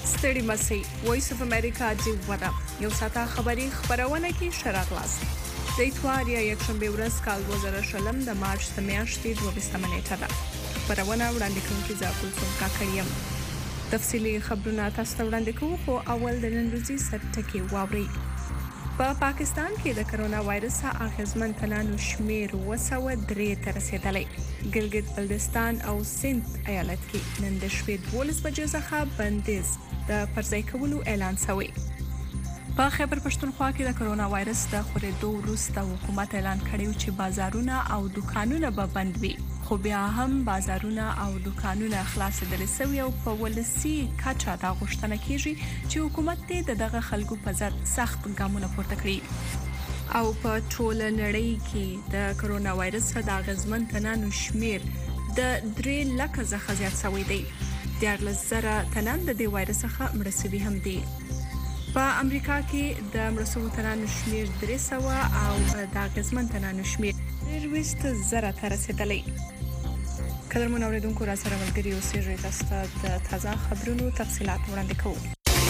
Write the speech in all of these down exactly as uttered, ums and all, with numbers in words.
ستړي مسي وایس اف امریکا دی ودا یو ساته خبري خبرونه کې شراغلاس د اتوار یا یکشنبه ورځ کال دوه زره شلم د مارچ د میاشتې دوه ویشتمه نیټه ده. خبرونه وړاندې کوونکي زه کلثوم کاکړ یم. تفصیلي خبرونه تاسو ته وړاندې کوو خو اول د نن ورځې سرټکي واورئ. په پا پاکستان کې د کرونا وایرس اغیزمن تنانو شمیر اوه سوه درې ته رسیدلی. ګلګت بلتستان او سند ایالت کې نن د شپې دولس بجې څخه بندیز د پرځای کولو اعلان شوی. په خیبر پښتونخوا کې د کرونا وایرس د خورېدو وروسته حکومت اعلان کړی چې بازارونه او دکانونه به بند وي. خو بیا هم بازارونه او دکانونه خلاصېدل شوي او په ولسي کچه دا غوښتنه کیږي چې حکومت دې د دغه خلکو په ضد سخت ګامونه پورته کړي. او په ټوله نړۍ کې د کرونا وایرس د اغیزمن تنانو شمیر د درې لکه څخه زیات شوی دی. دیارلس زره تنان د دې وایرس څخه مړه شوي هم دي. په امریکا کې د مړه شوو تنانو شمیر درې سوه او د اغیزمن تنانو شمیر درویشت زره ته رسیدلی. قدرمن اوریدونکو را سره ملګري اوسئ، تاسو ته د تازه خبرونو تفصیلات وړاندې کوو.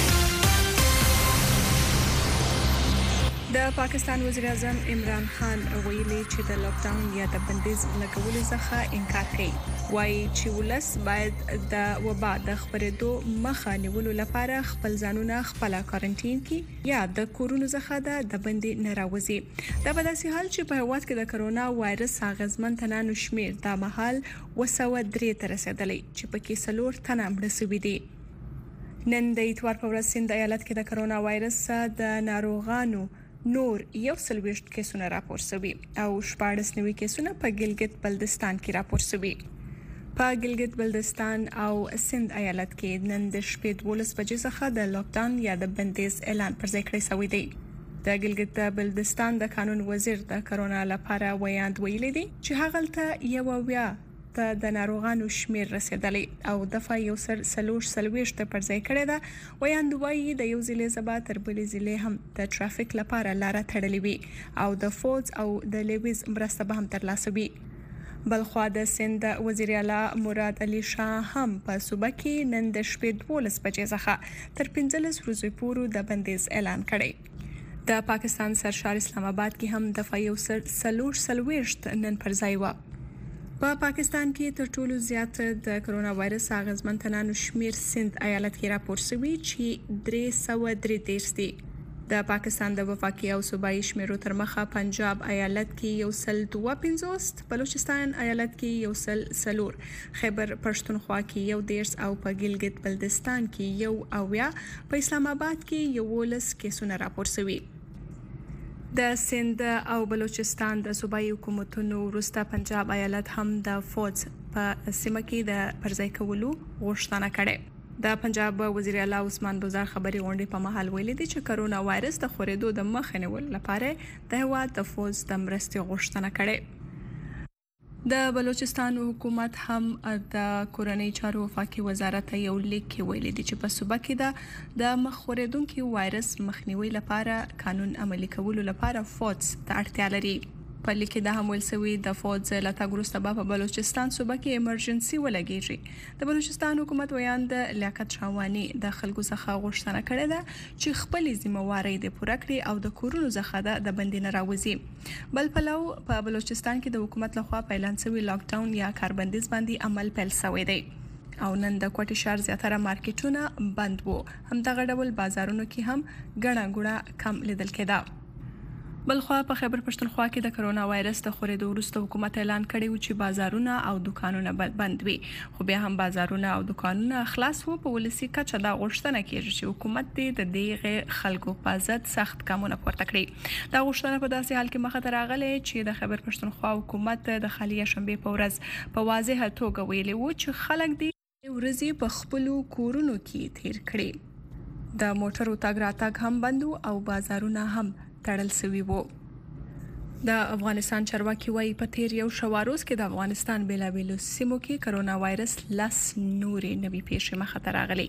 د پاکستان وزیر اعظم عمران خان ویلي چې د لاک ډاون یا د بندیز لګولو څخه انکار کوي. وایي چې ولس باید د وبا د خپرېدو مخه نیولو لپاره خپل ځانونه خپل کارنټین کې یا د کورونو څخه د بندي نه راوځي. دا په داسې حال چې په هیواد کې د کرونا وایرس اغیزمن تنانو شمیر د مهال اوه سوه درې ته رسیدلی چې پکې څلور تنه مړه شوي دي. نن د اتوار په ورځ سند ایالت کې د کرونا وایرس د ناروغانو نور یو سلويشت کیسونه راپور شوي او شپاړس نوي کیسونه په ګلګت بلتستان کې راپور شوي. په ګلګت بلتستان او سند ایالت کې نن د شپې دولس بجې څخه د لاک ډاون یا د بندیز اعلان پر ځای کړی شوی دی. د ګلګت بلتستان د قانون وزیر د کرونا لپاره ویاند ویلي دی چې هغلته یو ویا ته د ناروغانو شمیر رسیدلی او دفعه یو سر سلوش سلويشت پر ځای کړی ده. ویاند وایي د یو ضلع زبا تر بلې ضلع هم د ټرافیک لپاره لاره تړلې وي او د فوز او د لیویز مرسته به هم ترلاسه وي. بلخوا د سند وزیر اعلی مراد علي شاه هم په صوبه کې نن د شپې دولس بجې څخه تر پنځلس ورځې پورې د بندیز اعلان کړی. د پاکستان سرشار اسلام آباد کې هم دفعه یو سر سلوش سلويشت نن پر ځای و. په پا پاکستان کې تر ټولو زیات د کرونا وایرس اغیزمن تنانو شمیر سند ایالت کې راپور شوی چې درې سوه درې دېرش دي. د پاکستان د وفاقي او صوبایي شمیرو تر مخه پنجاب ایالت کې یو سل دوه پنځوس، بلوچستان ایالت کې یو سل څلور، خیبر پښتونخوا کې یو دېرش او په ګلګت بلتستان کې یو اویا، په اسلام آباد کې یولس کیسونه راپور شوي. د سند او بلوچستان د صوبایي حکومتونو وروسته پنجاب ایالت هم د فوج په سیمه کې د پرځای کولو غوښتنه کړې. د پنجاب وزیر اعلی عثمان بزار خبري غونډې په محل ویلي دي چې کرونا وایرس د خورېدو د مخه نیولو لپاره د هیواد د فوج د مرستې غوښتنه کړې. د بلوچستان حکومت هم د کورنۍ چارو وفاقي وزارت یو لیک کې ویلي دي چې په صوبه کې د مخ خورېدونکو وایرس مخنیوي لپاره قانون عملي کولو لپاره فوج ته اړتیا لري. په لیک کې د هم ویل شوی د فوج له تګ وروسته به په بلوچستان صوبه کې ایمرجنسي ولګیږي. د بلوچستان حکومت ویاند لیاقت شاوانی د خلکو څخه غوښتنه کړې ده چې خپل ذمہواری د پوره کړي او د کورونو څخه د بندي نه راوځي. بل پلو په بلوچستان کې د حکومت لخوا اعلان شوی لاک ډاون یا کاربندیز باندې عمل پیل شوی دی او نن د کوټي شهر زیاتره مارکیټونه بند وو. همدغه ډول بازارونو کې هم ګڼه ګوڼه کم لیدل کېده. بلخوا په خیبر پښتونخوا کې د کرونا وایرس د خورېدو وروسته حکومت اعلان کړی و چې بازارونه او دکانونه بند وي. خو بیا هم بازارونه او دکانونه خلاص وو. په ولسي کچه دا غوښتنه کیږي چې حکومت دې د دغه خلکو په ضد سخت ګامونه پورته کړي. دا غوښتنه په داسې حال کې مخه ته راغله چې د خیبر پښتونخوا حکومت د خالی شنبه په ورځ په واضحه توګه ویلي و چې خلک دې ورځي په خپل کورونو کې تیر کړي. د موټرو تګ راتګ هم بند او بازارونه هم تړل شوي وو. د افغانستان چارواکي وايي په تیر یو شواروز کې د افغانستان بیلابیلو سیمو کې کرونا وایرس لس نورې نوي پیښې مخه ته راغلي.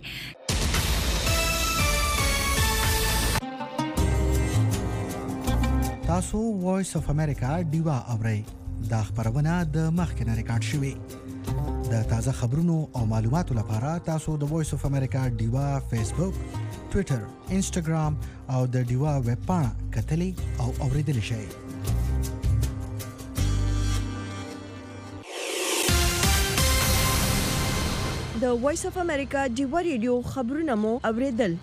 تاسو وایس اف امریکا ډیوا اورئ. دا خبرونه د مخکنه ریکارډ شوې. د تازه خبرونو او معلوماتو لپاره تاسو د وایس اف امریکا ډیوا فیسبوک، ټوئیټر، انسټاګرام او د ډیوا ویب پاڼه کتلی او اوریدلی شئ. د وایس اف امریکا ډیوا ریډیو خبرونه مو اوریدل.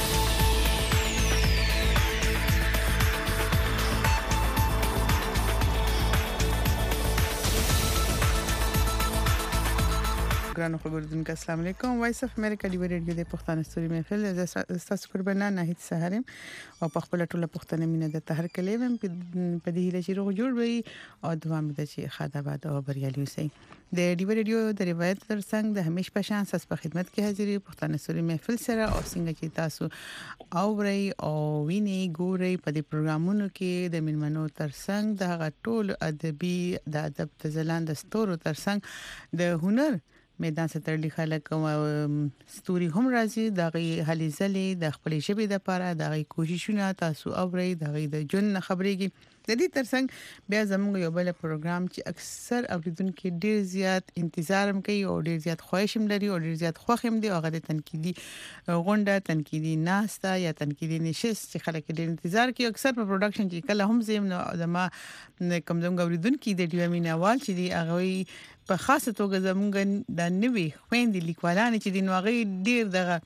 ګرانو خبردونکو السلام علیکم. وایس اف امریکا دی ریډیو د پښتون ستوري محفل ز تاسو قربانا نه هیڅ سهارم او په خپل ټوله پښتنه مینه د تهر کلیم په دې هله چې روغ جوړ وي او دوام د چې خدابات او بریالي وي. د دی ریډیو د روایت ترڅنګ د همیش په شان ساس په خدمت کې حاضرې پښتون ستوري محفل سره او څنګه چې تاسو اوري او ویني ګوري په دې پروګرامونو کې د منمنو ترڅنګ د هغه ټول ادبي د ادب د زلان د ستورو ترڅنګ د هنر میدان ستړي خلک ستوري هم راځي د غي هلي زلي د خپل ژبې د لپاره د غي کوششونه تاسو اوري د غي د جن خبرېږي. د دې ترڅنګ بیا زموږ یو بل پروګرام چې اکثر اوریدونکو ډیر زیات انتظار هم کوي او ډیر زیات خواهش هم لري او ډیر زیات خوښ هم دي هغه د تنقیدي غونډه تنقیدي ناستا یا تنقیدي نشست چې خلک ډیر انتظار کوي. اکثر په پروډکشن کې کله هم زم نو د ما کوم زموږ اوریدونکو د ډیو مینوال چې دی هغه په خاصه توګه زمونږ د نوې خويندې لیکوالانه چې د نوغي ډیر دغه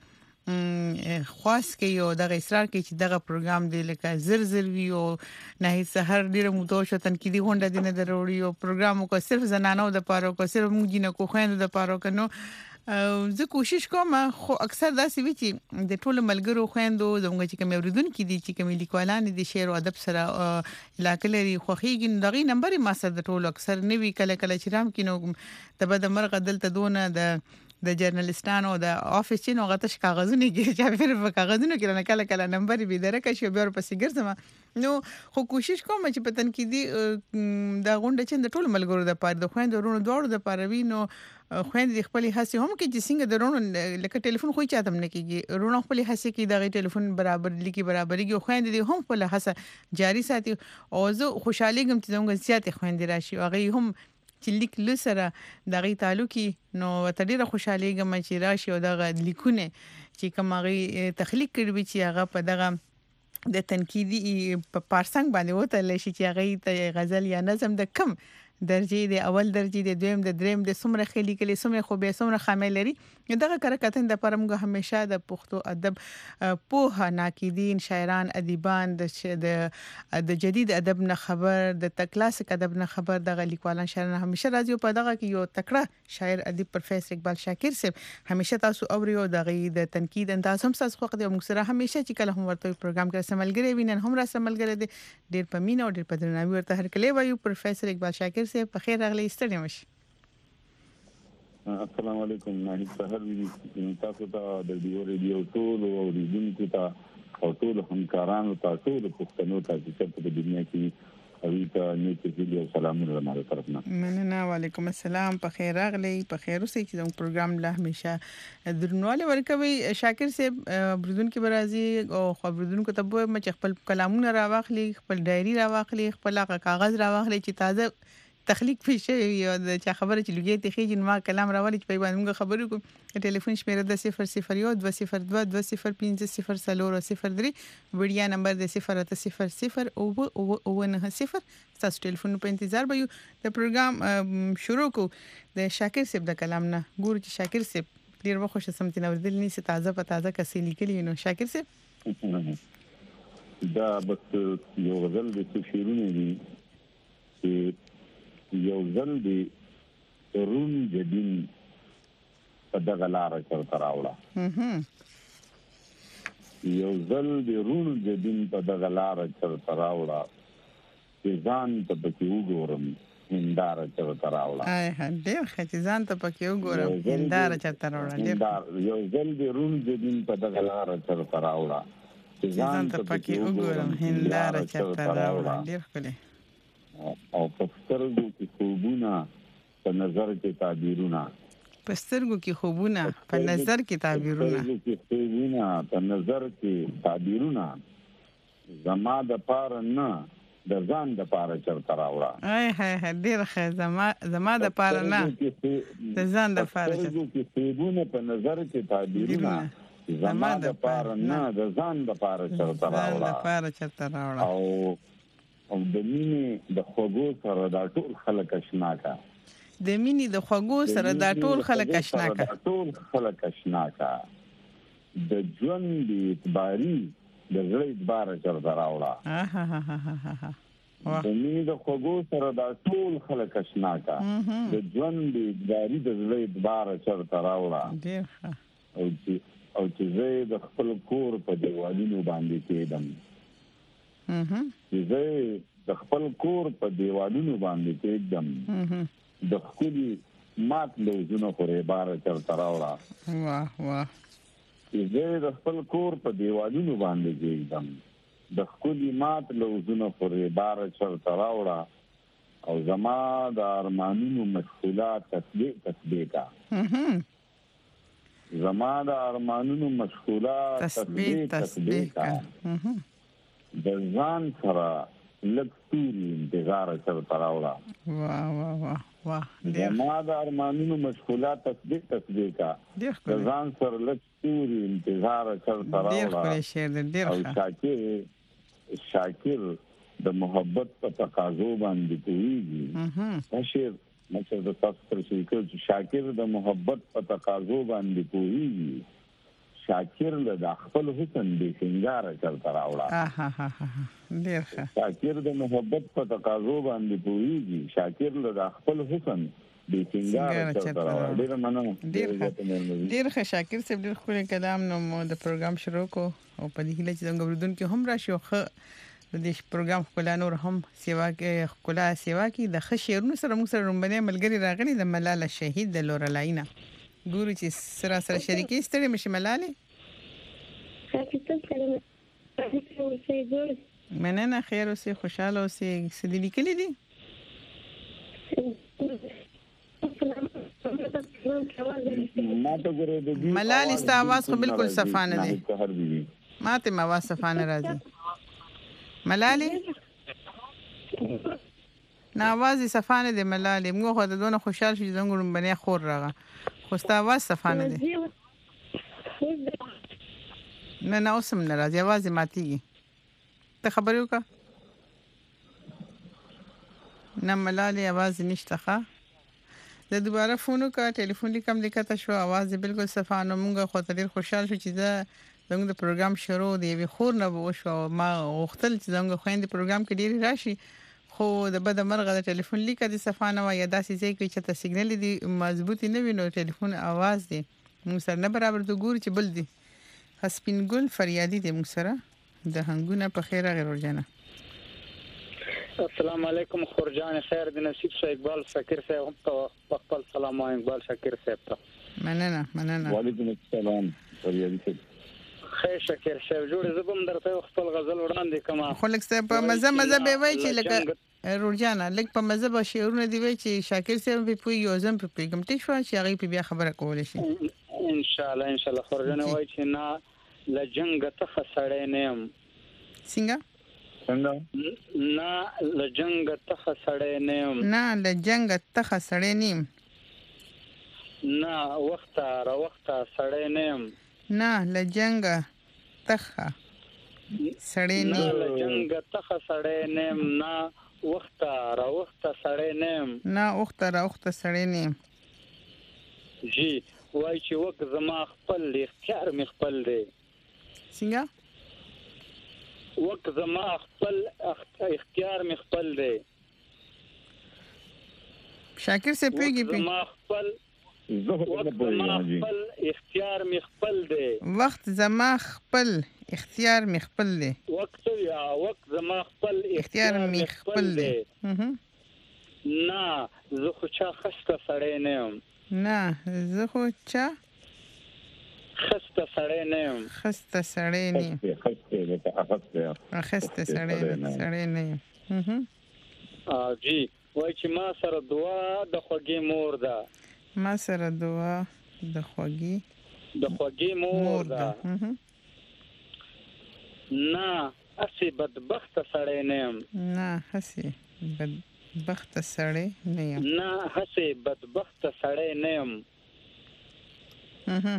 خاص کې یو دغه اصرار کوي چې دغه پروګرام دی لکه زر زر وی او نه سحر ډیر موته شو تنقیدي غونډه دینه ضروري او پروګرام کو صرف زنانو د پاره کو صرف موږ جنہ کو خويندو د پاره کنو زه کوشش کوم خو اکثر داسې وی چې د ټولو ملګرو خويندو زموږ چې کوم اوریدونکو دي چې کوم لیکوالان دي شعر او ادب سره علاقه لري خوخيږي دغه نمبر ما سره د ټولو اکثر نوي کله کله چې رام کینو تبه د مرغ دلته دونه د د جرنالستانو د افیس چې نو غتش کاغذونه کې چې په کاغذونو کې نه کله کله نمبر به درکه شي بیا ورپسې ګرځم نو خو کوشش کوم چې په تنقیدي د غونډه چې د ټولو ملګرو د پاره د خويندو ورونو دوړو د پاره وینو خويندې خپل هڅه هم کې چې څنګه درونو لکه ټلیفون خو چاته نه کېږي ورونو خپل هڅه کې د ټلیفون برابر لکی برابرېږي خويندې هم خپل هڅه جاری ساتي او زه خوشاله ګم چې زموږ زیاتې خويندې راشي هغه هم چې لیک لسره دغه تعلقي نو تدیره خوشاله ګم چې راشي او دغه لیکونه چې کومه تخلیق کړی چې هغه په دغه د تنقیدي په پارسنګ باندې وته لشي چې هغه ته غزل یا نظم د کم درجه د اول درجه د دویم د دریم د سمره خلی کلی سمره خو به سمره خامل لري دغه کرکتن د پرمغه همیشه د پښتو ادب په ناقدین شاعران ادیبان د د جدید ادب نه خبر د کلاسیک ادب نه خبر د لیکوالان شاعران همیشه راځي په دغه کې یو تکړه شاعر ادیب پروفیسور اقبال شاکر صاحب همیشه تاسو اوري د غي د تنقید انداز هم تاسو خو د موږ سره همیشه چې کله هم ورته پروګرام کې سملګری وینن هم را سملګری دي ډیر په مینه او ډیر په درناوي ورته هر کله وایو پروفیسور اقبال شاکر صاحب په خیر راغلی ستړي مش. السلام علیکم. نه سحر وی تاسو ته د دیو ریډیو ټول او ریډونکو ته او ټول همکارانو ته ټول پښتنو ته چې په دنیا کې اوی ته نیت دې سلامونه زموږ طرفنا. مننه. وعلیکم السلام. په خیر راغلی په خیر اوسئ چې زموږ پروګرام له همیشه درنواله ورکوي. شاکر صاحب بردونکو برازي او خبردونکو ته به مچ خپل کلامونه راوخلي خپل ډایري راوخلي خپل کاغذ راوخلي چې تازه تخلیق پیښه یو د چا خبره چې لګي ته خېجن ما کلام راولي چې په باندې خبرو کوم ټلیفون شمیره د صفر صفر یو دوه صفر دوه دوه صفر پنځه صفر صفر صفر درې وړیا نمبر د صفر اته صفر صفر او او نه صفر تاسو ټلیفون په انتظار به یو د پروګرام شروع کو د شاکر صاحب د کلام نه ګور چې شاکر صاحب ډیر وخت سمته نو دل نه تازه په تازه کسې لیکلی نو شاکر صاحب دا بس یو غزل د شیرونه دي چې یو ځل دی رون جدین په دغه لاره چرته راوړه یو ځل دی رون جدین په دغه لاره چرته راوړه چې ځان ته پکې وګورم هنداره چرته راوړه آی ډېر ښه ځان ته پکې وګورم هنداره چرته راوړه یو ځل دی رون جدین په دغه لاره چرته راوړه چې ځان ته پکې وګورم هنداره چرته راوړه ډېر ښه او پسترګو کې خوبونه په نظر کې تعبیرونه پسترګو کې خوبونه په نظر کې تعبیرونه پسترګو کې خوبونه په نظر کې تعبیرونه زما د پاره نه د ځان د پاره چرته راوړه. اي هي ډیر ښه زما زما د پاره نه د ځان د پاره چې سیبونه په نظر کې تعبیرونه زما د پاره نه د ځان د پاره چرته راوړه. د پاره چرته راوړه. او او د مینې د خوږو سره دا ټول خلک آشنا کا. د مینې د خوږو سره دا ټول خلک آشنا کا. ټول خلک آشنا کا. د ژوند د اعتباري د زړه اعتبار چرته راوړه. ها ها ها ها ها د مینې د خوږو سره دا ټول خلک آشنا کا. د ژوند د اعتباري د زړه اعتبار چرته راوړه. ډیر ښه. او چې او چې زه د خپل کور په دیوالونو باندې کېدم. اها چې زه د خپل کور په دیوالونو باندې کېدم. د خپل مات لوزونه خورې بار چرته راوړه. واه واه. چې زه د خپل کور په دیوالونو باندې کېدم. د خپل مات لوزونه خورې بار چرته راوړه. او زما د ارمانونو مشغولات تسبیح تسبیح کا. اها زما د ارمانونو مشغولات تسبیح تسبیح کا. اها د ځان سره لکتوري انتظار چرته راوړه. واه واه واه واه. زما د ارمانونو مشغولات تسبیح تسبیح کا. د ځان سره لکتوري انتظار چرته راوړه. ډیر ښه شعر ډیر ښه. او شاکر شاکر د محبت په تقاضو باندې کوي. اها دا شعر مڅ د تاسو پر شکل چې شاکر د محبت په تقاضو باندې کوي. شاکر له خپل حسن به سنگار چلتا راوړه. اها ها ها ډیر ښه. شاکر د محبت په تقاضو باندې کوي. شاکر له خپل حسن به سنگار چلتا راوړه. ډیر مننه. ډیر ښه ډیر ښه شاکر صاحب ډیر خوري کلام نو د پروګرام شروع کو او په دې هیله چې څنګه وردون کې هم راشي خو د دې پروګرام خپل نور هم سیوا کې خپل سیوا کې د ښه شعرونو سره موږ سره رومبنه ملګری راغلي د ملاله شهید د لورلاینا ګورو چې سره سره شریکي ستړي مشه ملاله. مننه خیر اوسې خوشاله اوسې سدي لیکلې دي. ملاله ست आवाज خو بالکل صفانه ده. ماته ما आवाज صفانه راځي. ملاله نه आवाज صفانه ده ملاله. موږ خو د دونه خوشاله شو چې زنګ رومبنه خور راغه. خو ست आवाज صفانه ده. نه نه اوسم نه راځي आवाज ماتيږي. ته خبرې وکړه. نه ملاله आवाज نشته ښه. زه دوباره فون وکړ ټلیفون لیکم لیکته شو आवाज بالکل صفانه. موږ خو ته ډیر خوشاله شو چې زه زموږ د پروګرام شروع دی وی خور نه وشو. ما غوښتل چې زموږ خويند پروګرام کې ډیر راشي خو د بد مرغه د ټلیفون لیکه د صفانه و یا داسې ځای کې چې ته سیګنل دی مضبوطی نه وینو ټلیفون आवाज دی موږ سره نه برابر د ګور چې بل دی. حسبین ګل فریادي د موږ سره د هنګونه په خیره غیر ورجنه. السلام علیکم خورجان خیر د نصیب صاحب اقبال شاکر صاحب ته خپل سلام او اقبال شاکر صاحب ته مننه مننه. وعلیکم السلام فریادي صاحب. خیر شاکر صاحب جوړ زبم درته خپل غزل وړاندې کما. خو لکه څه په مزه مزه به وای چې لکه ورجنه لکه په مزه به شعرونه دی وای چې شاکر صاحب په پوي یو ځم په پیغام ټیک شو چې هغه په بیا خبره کول شي. ان شاء الله ان شاء الله خورجان وای چې نه لجنګ ته خسړې نیم. څنګه څنګه نه لجنګ ته خسړې نیم. نه لجنګ ته خسړې نیم. نه وخت را وخت سړې نیم. نه لجنګ ته سړې نیم. نه لجنګ ته سړې نیم. نه وخت را وخت سړې نیم. نه وخت را وخت سړې نیم. جی وای چې وک زما خپل اختیار می خپل دی. څنګه وک زما خپل اختیار می خپل دی. شاکر سے پیږي پی زما خپل وخت زما خپل اختیار می خپل دی. وخت زما خپل اختیار می خپل دی. وخت یا وخت زما خپل اختیار می خپل دی. نه زه خو چا خسته سړی نه یم. نه زه خو چا خسته سړی نه یم. خسته سړی نه یم. خسته سړی سړی نه یم. ا جی وای چې ما سره دعا د خوږی مور ده. ما سره دعا د خوږی د خوږی مور ده. نه اسی بدبخت سړی نه يم نه هسي بدبخت سړی نه یم نه هسي بدبخت سړی نه يم اها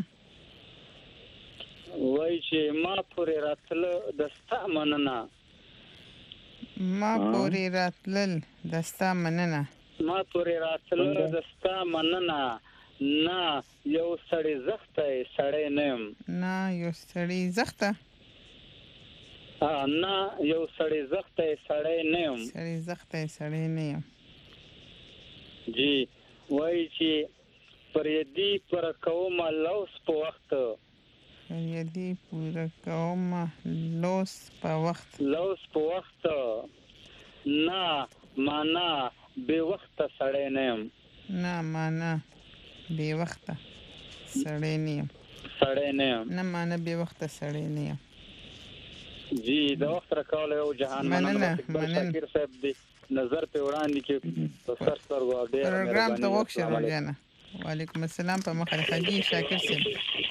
وای چې ما پورې راتله د ستا مننه ما پورې راتلل د ستا مننه ما پورې راتله د ستا مننه نه یو سړی زخته سړی نه يم نه یو سړی زخته نه یو سړی زخته سړی نه يم سړی زخته سړی نه یم جی وای چې پر دې پر کوم لوس په وخت یدي پورا کوم لوس په وخت لوس په وخت نه معنا به وخت سړی نه يم نه معنا به وخت سړی نه یم سړی نه يم نه معنا به وخت سړی نه یم جی د وخت راکول یو جهان مننه مننه شکر صاحب دی نظر په وړاندې کې سر سر غو ډیر پروګرام ته وښه روزانه وعلیکم السلام په مخه خدي شاکر صاحب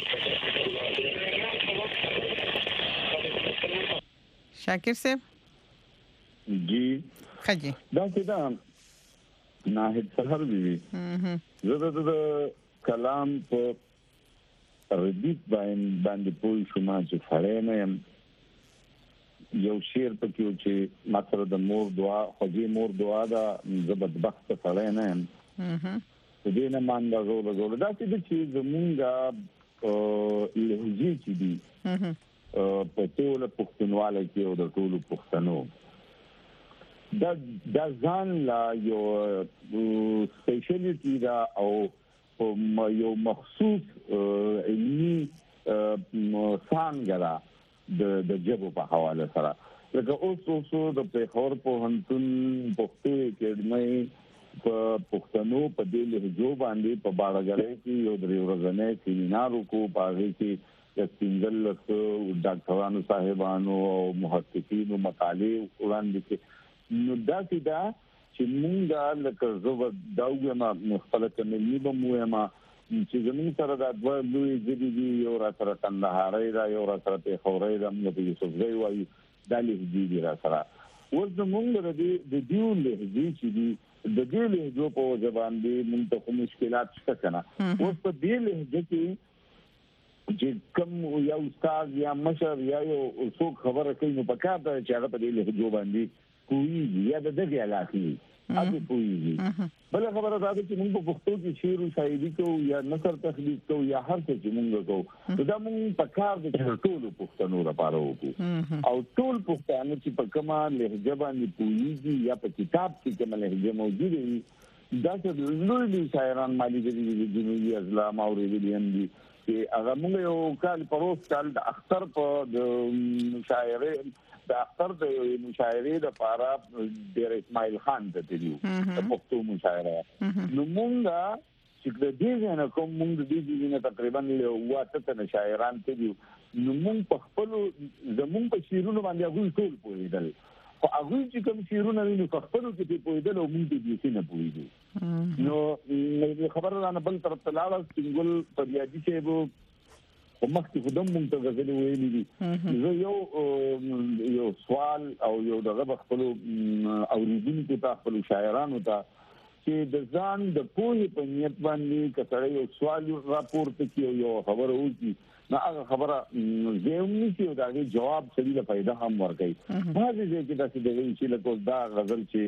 شاکر صاحب جی خدي دا څه دا ناهید سحر دی زه د کلام په ردیف باندې پوه شوم چې سړی نه یم یو شعر پکې و چې ماته د مور دعا خوږی مور دعا دا زه بدبخت سړی نه یم دې نه مان دا زول زول دا چې زمونږه لهجې چې دي په ټول پښتونواله کې او د ټول پښتنو دا دا ځان لا یو سپیشلیټي دا او یو مخصوص علمي څنګه د د جبو په حواله سره لکه اوس اوس د پیښور په هنتون پښتو اکیډمي په پښتنو په دې لهجو باندې په باړګړې کې یو درې ورځې سیمینار کو پاره کې د سنگل له ډاکټرانو صاحبانو او محققینو مقالې وړاندې کې نو دا چې موږ لکه زو داوګه ما مختلف کمنی به مو ما چې زمين سره د دوه لوی جدي دي یو را سره کندهاري دا یو را سره په خوري دا موږ په یوسف زوی وایي د لهجې دي را سره ورته موږ د دې د دیو لهجې چې دي د دې لهجو په ځبان دي موږ ته کوم مشکلات شته کنه اوس په دې لهجې کې چې کوم یو استاد یا مشر یا یو څوک خبره کوي نو په کار دا چې هغه په دې لهجو باندې کوي یا د دې علاقې اته کوي بل خبره دا ده چې موږ په پښتو کې شعر او شاعري کوو یا نثر تخلیق کوو یا هر څه چې موږ کوو دا موږ په کار د ټولو پښتنو لپاره وکړو او ټول پښتانه چې په کومه لهجه باندې کوي یا په کتاب کې کومه لهجه موجوده وي دا چې لوی لوی شاعران مالي د جنوبي اسلام او ریډیم دي چې هغه موږ یو کال پروس کال د اختر په د شاعري د اختر د مشاعرې د لپاره ډېر اسماعیل خان ته دیو د پښتو مشاعره نو موږ چې د دې نه کوم موږ د دې نه تقریبا له واته ته شاعران ته دیو نو موږ په خپل زموږ په شیرونو باندې هغه ټول پوهیدل او هغه چې کوم شیرونه ویني په خپل کې پوهیدل او موږ دې نه پوهیدو نو خبره نه بل طرف ته لاړ سنگل په یادي چې په مخکې خدام مونږ ته غوښتل ویلي دي زه یو یو سوال او یو دغه خپل اوریدونکو ته خپل شاعرانو ته چې د ځان د پوهې په نیت باندې کتره یو سوال راپورته کیو یو خبره وکړي نو هغه خبره زموږ چې دا جواب سړي له پیدا هم ورکړي هغه چې دا چې د چې له دا غزل چې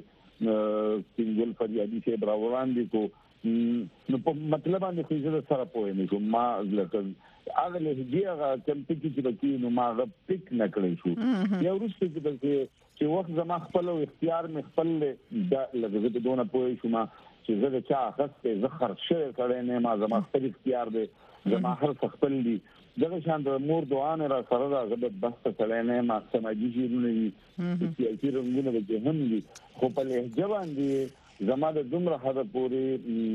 سنگل فریادي چې براوړان دي کو نو په مطلب باندې خو زه سره پوهې نه کوم ما لکه هغه له دې هغه کم پکې چې بکی نو ما غو پک نه کړی شو یو وروسته چې چې وخت زما خپل او اختیار مې خپل د لږه د دونه پوهې شو ما چې زه د چا خسته زه خرڅه کړې نه ما زما خپل اختیار دی زما هر خپل دی دغه شان د مور دعا نه را سره دا غبط بس کړې نه ما سماجی شیرونه دي چې رنگونه د جهنم دي خو په لهجه باندې زما د دومره حد پورې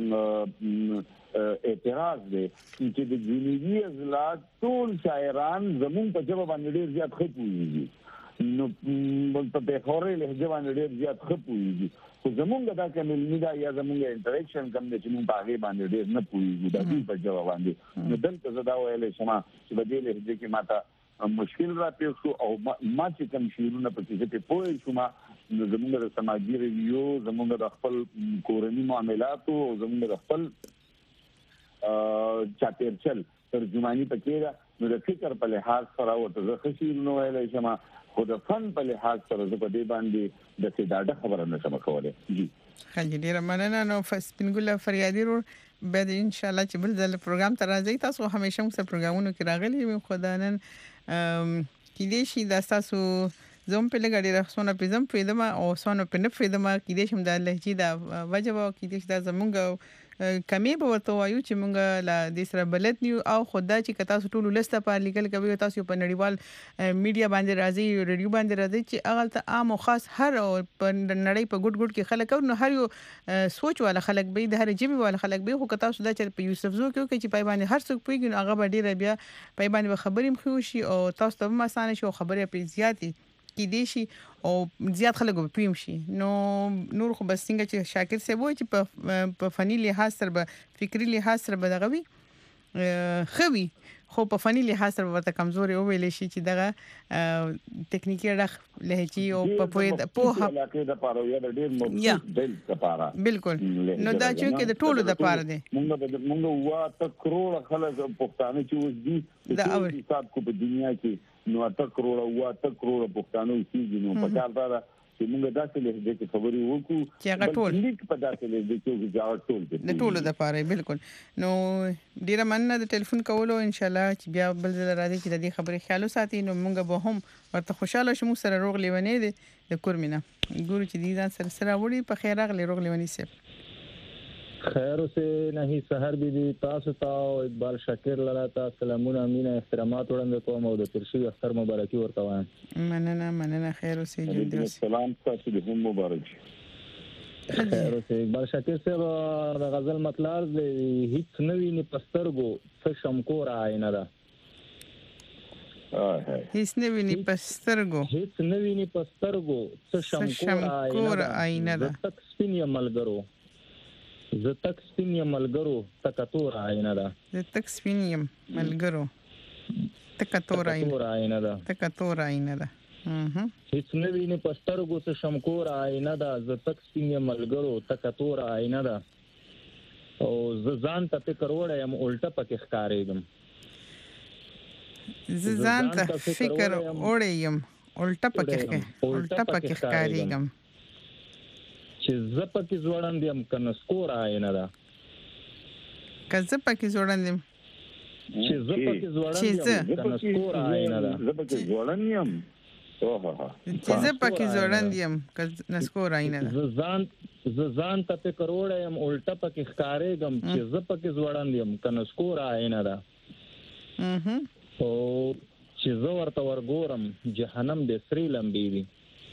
اعتراض دی چې د جنوبي اضلاع ټول شاعران زمون په جواب باندې ډیر زیات خپويږي نو په پیښوري لهجه باندې ډیر زیات خپويږي خو زمونږ دا کوم میډیا یا زمونږ انټریکشن کوم چې موږ باغې باندې ډیر نه پويږي د دې په جواب باندې نو دلته زدا ویلې شمه چې په دې لهجه کې ماته مشکل را پیښ شو او ما چې کوم شیرونه په څه کې پوه شو ما زموږ د سماجی ریویو زموږ د خپل کورنی معاملاتو او زموږ د خپل چاپیرچل ترجمانی پکې را نو د فکر په لحاظ سره او د خشیرونو ویلای شم خو د فن په لحاظ سره زه په دې باندې د څه خبره نشم کولای. جی خلک ډیر مننه. نو فسپینګل فریادي ور بعد ان شاء الله چې بل ځل پروګرام ته راځي. تاسو همیشه موږ پروګرامونو کې راغلي یو خدانن کې دې شي د تاسو زوم په لګړي راخصونه په زم په دمه او سونه په نه په دمه کې دې شم د لهجې د وجب او کې دې د زمونږ کمی به ورته وایو چې مونږ لا د سره بلد نیو او خدای چې کتا ټول لسته په لیکل کوي تاسو په نړیوال میډیا باندې راځي ریډیو باندې راځي چې اغل ته عام او خاص هر په نړۍ په ګډ ګډ کې خلک او هر یو سوچ والا خلک به د هر جيبي والا خلک به خو کتا سودا چې په یوسف زو کې چې پای باندې هر څوک پیګن هغه به ډیر بیا پای باندې خبرې مخو شي او تاسو ته هم اسانه شي خبرې په زیاتې کې دي شي او زیات خلک به پیم شي. نو نور خو بس څنګه چې شاکر صاحب وایي چې په فني لحاظ سره به فکری لحاظ سره به دغه وي خوي خو په فني لحاظ سره ورته کمزوري ویل شي چې دغه ټکنیکی رخ لهجي او په پوهه په علاقې د پاره یا د ډیر مخصوص دل د پاره بالکل نو دا چې د ټولو د پاره دي موږ موږ وا ته کروڑ خلک پښتانه چې اوس دي د حساب کو په دنیا کې نو اته کروڑ او اته کروڑ پښتانه چې نو په کار دا چې موږ داسې لهجه کې خبرې وکړو چې هغه ټول لیک په داسې لهجه کې ځاو ټول د ټولو د پاره بالکل. نو ډیره مننه د ټلیفون کولو ان شاء الله چې بیا بل ځل راځي چې د دې خبرې خیال وساتي نو موږ به هم ورته خوشاله شو موږ سره روغ لیونی دي د کورمینه ګورو چې دې ځان سره سره وړي په خیر راغلی روغ لیونی سي خیر سے نہیں سحر بی بی تاسو ته اقبال شاکر لراته سلامونه امینه احترامات وړاندې کوم او د ترشي اختر مبارکي ورته وایم. مننه مننه خیر اوسې جوړ دې سلام تاسو ته هم مبارک. خیر اوسې اقبال شاکر صاحب د غزل مطلب دی هیڅ نوی نه پسترګو څه شمکور آینه ده هیڅ نوی نه پسترګو هیڅ نوی نه پسترګو څه شمکور آینه ده تک سپین ملګرو زه تک سپین یم ملګرو تکتور آینه ده زه تک سپین یم ملګرو تکتور آینه ده تکتور آینه ده هیڅ نوی نه پسترګو څه شمکور آینه ده زه تک سپین یم ملګرو تکتور آینه ده او زه ځان ته فکر وړم الټه پکې ښکارېږم زه ځان ته فکر وړم الټه پکې الټه پکې ښکارېږم چې زپکه زوړند يم کنه سکور آینه ده که زپکه زوړند يم چې زپکه زوړند يم کنه سکور آینه ده زپکه زوړند يم اوه چې زپکه زوړند يم کنه سکور آینه ده ځان ځان ته فکر وړم الټه پکې ښکارېږم چې زپکه زوړند يم کنه سکور آینه ده اها او چې زه ورته ورګورم جهنم د سری لمبي دي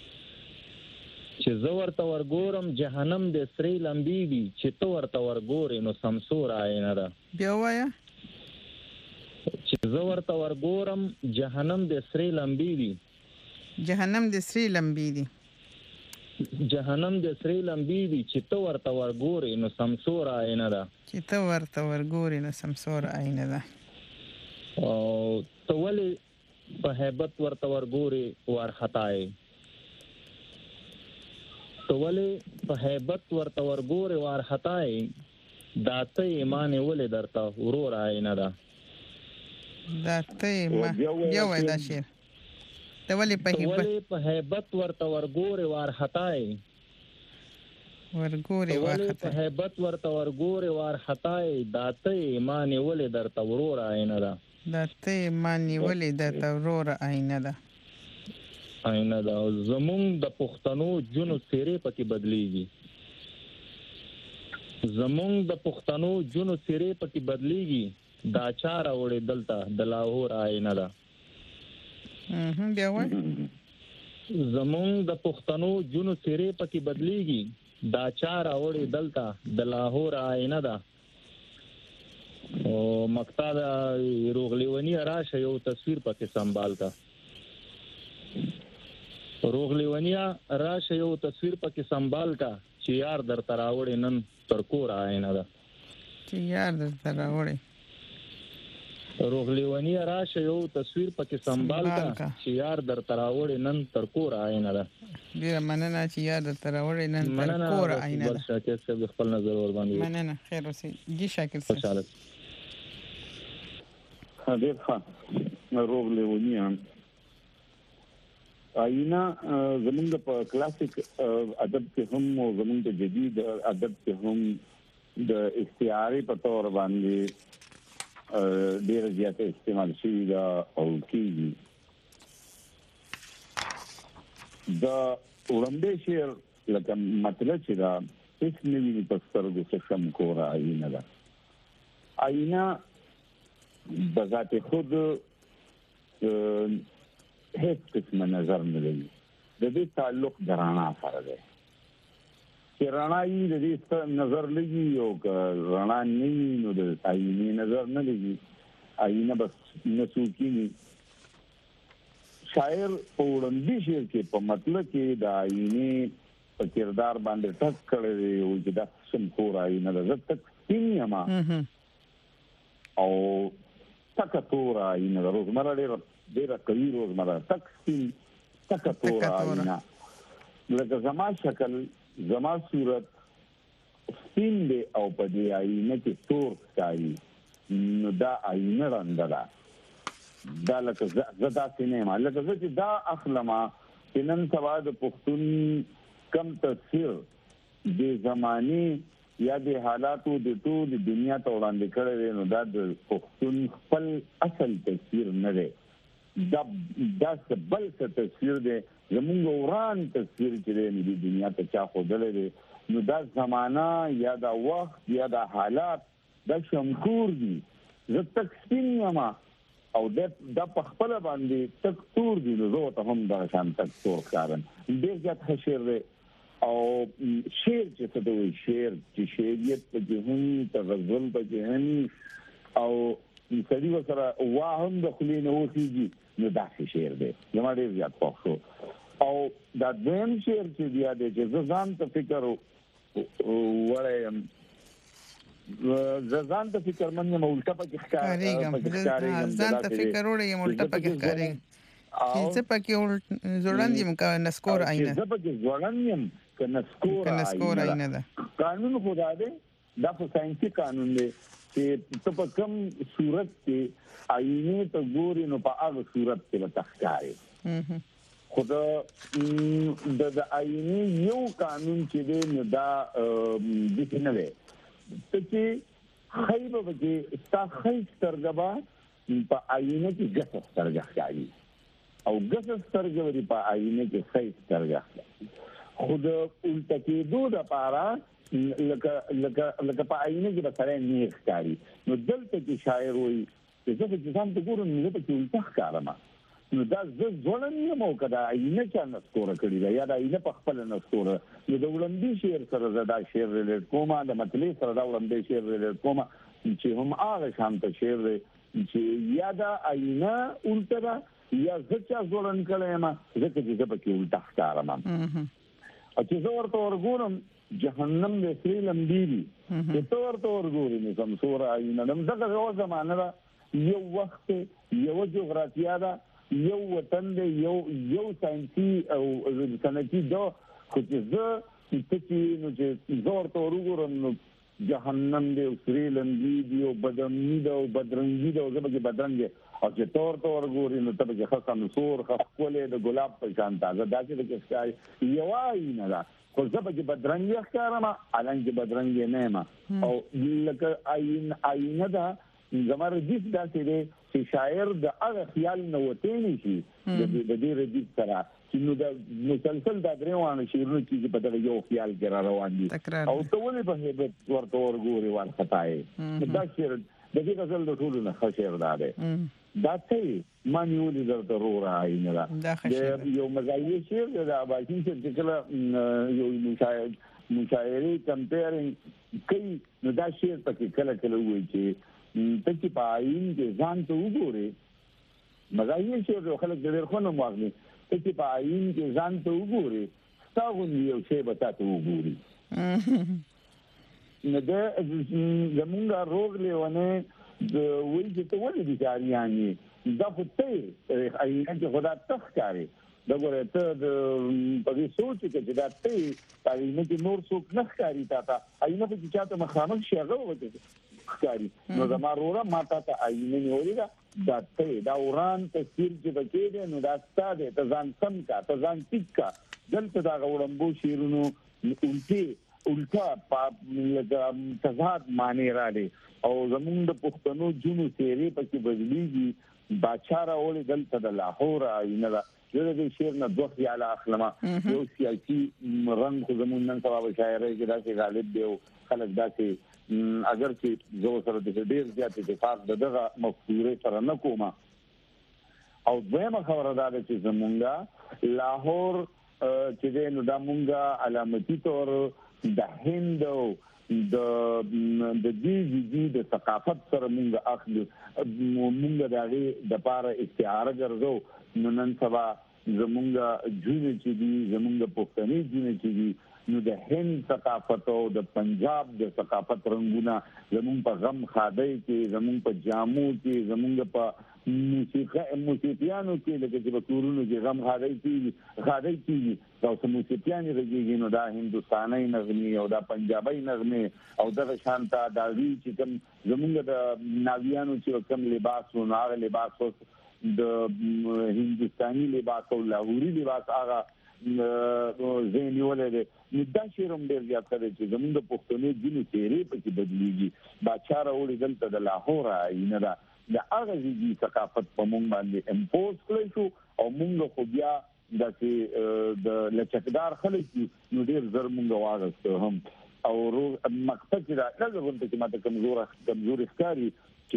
چې زه ورته ورګورم جهنم د سری لمبي دي چې تو ورته ورګورې نو سمسور آینه ده بیا وایا چې زه ورته ورګورم جهنم د سری لمبي دي جهنم د سری لمبي دي جهنم د سری لمبي دي چې تو ورته ورګورې نو سمسور آینه ده چې تو ورته ورګورې نو سمسور آینه ده او تو ولې په hebat ورته ورګورې ورخطای تو ولې په hebat ورته ورګورې ورخطای داته ایمان ولې درته ورور آینه ده داته ایمان بیا وای دا شعر ته ولې په hebat ولې په hebat ورته ورګورې ورخطای ورګورې ورخطای په hebat ورته ورګورې ورخطای داته ایمان ولې درته ورور آینه ده داته ایمان ولې درته ورور آینه ده آینه دا زمونږ د پښتنو جنو سیرې پکې بدلیږي زمونږ د پښتنو جنو سیرې پکې بدلیږي دا چاره وړي دلته د لاهور آینه ده هم بیا وای زمونږ د پښتنو جنو سیرې پکې بدلیږي دا چاره وړي دلته د لاهور آینه ده او مقطع د روغلیونی راشه یو تصویر پکې سنبال کا روغلیونیا راشه یو تصویر پکې سنبال کا چې یار در تراوړې نن تر کور آینه ده چې یار در تراوړې روغلیونی راشه یو تصویر پکې سنبال کا چې یار در تراوړې نن تر کور آینه ده. ډیره مننه چې یار در تراوړې نن تر کور آینه ده. شاکر صاحب خپل نظر ور باندې مننه. خیر اوسې جی شاکر صاحب. خوشاله ډیر ښه. روغلیونی آینه زمونږ په کلاسیک ادب کې هم او زمونږ د جدید ادب کې هم د استعاره په تور باندې ډیر زیات استعمال شي دا او کیږي. دا وړاندې شعر لکه مطلب چې دا هیڅ نوی په سترګو څخه شم کورا آینه ده. آینه بذات خود هیڅ قسم نظر نه لري. د دې تعلق درانا سره ده. چې رڼا یې د دې نظر لګي او رڼا نه نو د آینه نظر نه لګي. آینه بس نسوکی شاعر په وړاندې شعر کې په مطلب کې د آینه په کردار باندې ټک کړی او چې دا سم کور آینه د تک سینما او تک تور آینه د روزمره ډېر ډېر کوي روزمره تک سین تک تور آینه لکه زما شکل زما صورت سپین دی او په دې آینه کې تور ښکاري نو دا آینه رنده ده. دا لکه زدا سینما لکه زه چې دا اخلمه چې نن سبا د پښتون کم تصویر د زماني یا د حالاتو د ټول دنیا ته وړاندې کړی نو دا د پښتون خپل اصل تصویر نه دی. دا دا بل څه تصویر دی زمونږ وران تصویر چې دی د دنیا ته چا خوځلې دی نو دا زمانہ یا دا وخت یا دا حالات دا شمکور دي. زه تک سپین یم او دا په خپل باندې تک تور دي نو زه ته هم دا شان تک تور ښکارم. ډېر زیات ښه شعر دی او شعر چې څه دی شعر چې شعریت پکې هم تغزل پکې هم او سړي وسره واهم د خلې نه وخیږي نو دا شعر دی. زما ډېر زیات خوښ شو. او دا دویم شعر چې بیا دی چې زه ځان ته فکر وړم ځان ته فکر من یم الټه پکې ښکاري ځان ته فکر وړم الټه پکې ښکاري چې پکې زوړند یم کا نسکور آینه زه پکې زوړند یم کا نسکور آینه ده. قانون خدا دې دا په ساينسي قانون دی چې ته په کوم صورت کې آینه ته ګورې نو په هغه صورت کې به تخکاري. خدا د د آینه یو قانون چې دی نو دا د څه نه دی چې خیبه به ستا خی سترګبا په آینه کې ګس سترګه ښکاري او ګس سترګه ورې په آینه کې خی سترګه ښکاري. خود الټه کېدو دپاره لکه لکه لکه په آینه کې به سړی نیغ ښکاري نو دلته کې شاعر وایي چې زه چې ځان ته ګورم نو زه پکې الټه ښکارم نو دا زه ځوړند یم او که دا آینه چا نسکوره کړې ده یا دا آینه په خپله نسکوره نو د وړاندې شعر سره زه دا شعر ریلیټ کوم د مطلع سره دا وړاندې شعر ریلیټ کوم چې هم هغه شانته شعر دی چې یا دا آینه الټه ده یا زه چا ځوړند کړی یم ځکه چې زه پکې الټه ښکارم. او چې زه ورته ورګورم جهنم د سری لمبي دي چې ته ورته ورګورې نو سمسوره آینه ده. ځکه یو زمانه ده یو وخت یو جغرافیه ده یو وطن دی یو یو ساينسي او سنتي دا خو چې زه چې نو چې زور ته ورګورم نو جهنم دی او سری لمبي دی او بدمني دی او بدرنګي دی او زه به بدرنګ او چې تور ته ورګورې نو ته به خاصه نسور خپلې د ګلاب په شان تازه داسې د کښکای یو آینه ده خو زه به بدرنګ ښکارم الانګه بدرنګ نه یم او لکه آینه آینه ده زموږ ردیف داسې دی چې شاعر د هغه خیال نه وتی نشي د دې ردیف سره چې نو د مسلسل د دریوانه شعرونو چې په دغه یو خیال کې را روان دي او ته ولې په هیبت ورته ورګوري ورخطای دا شعر د دې غزل د ټولو نه ښه شعر دی. دا څه معنی ولې درته رو راځي نه یو مزایي شعر د اباظي چې کله یو مشاعر مشاعري کمپیرینګ کوي نو دا شعر پکې کله کله وایي چې ته چې په آئین کې ځان ته وګورې مزایي شعر خلک ډېر خو نه واغلي ته چې په آئین کې ځان ته وګورې ستا غوندې یو شی به تا ته وګوري. نو دا زمونږ روغ لیونی د وایي چې ته ولې بیکاریانې دا خو ته آینه کې خدا تخکاري دا ګوره ته د په دې سوچ کې چې دا ته آینه کې نور څوک نه ښکاري تا ته آینه په چې چاته مخامخ شي هغه وځي ښکاري نو زما وروره ما ته آینه نیولې ده دا ته دا وران تصویر چې بکې دی نو دا ستاسو ته ځان سم کا ته ځان ټیک کا دلته دا وړمبو شیرونو الټي الټا په تضاد معنی را دي او زمونږ د پښتنو جنو سیری پکې بدلیږي باچاره ولې دلته د لاهور آینه ده زه د شعر نه دوه خیاله اخلم یو سیاسي رنګ خو زمونږ نن سبا شاعرۍ کې داسې غالب دی او خلک داسې اگر چې زه سره د ډېر زیات اتفاق دغه مفکورې سره نه کوم او دویمه خبره دا ده چې زمونږ لاهور چې دی نو دا مونږه علامتي طور د هند د د دې دې د ثقافت سره مونږ اخلو مونږ دغه د پاره استعاره ګرځو نو نن سبا زمونږ جون چې دي زمونږ پښتني جون چې دي نو د هند ثقافت او د پنجاب د ثقافت رنگونه زمونږ په غم خادای کې زمونږ په جامو کې زمونږ په موسیقي موسیقيانو کې لکه چې په کورونو کې غم خادای کې خادای کې او سم موسیقيان راځي نو دا هندستاني نغمه او دا پنجابي نغمه او د شانتا دا وی چې کوم زمونږ د ناویانو چې کوم لباس او هغه لباس د هندستاني لباس او لاهوري لباس هغه زين ولې نو دا شیرم ډیر زیات کړي چې زمونږ د پښتنو جنو تیری پکې بدلیږي باچاره وړي دلته د لاهور آینه ده د هغه دي ثقافت په مونږ باندې امپوز کړی شو او مونږ خو بیا د د لچکدار خلک نو ډیر زر مونږ واغسته هم او مقصد دا کله چې ماته کمزور کمزور ښکاری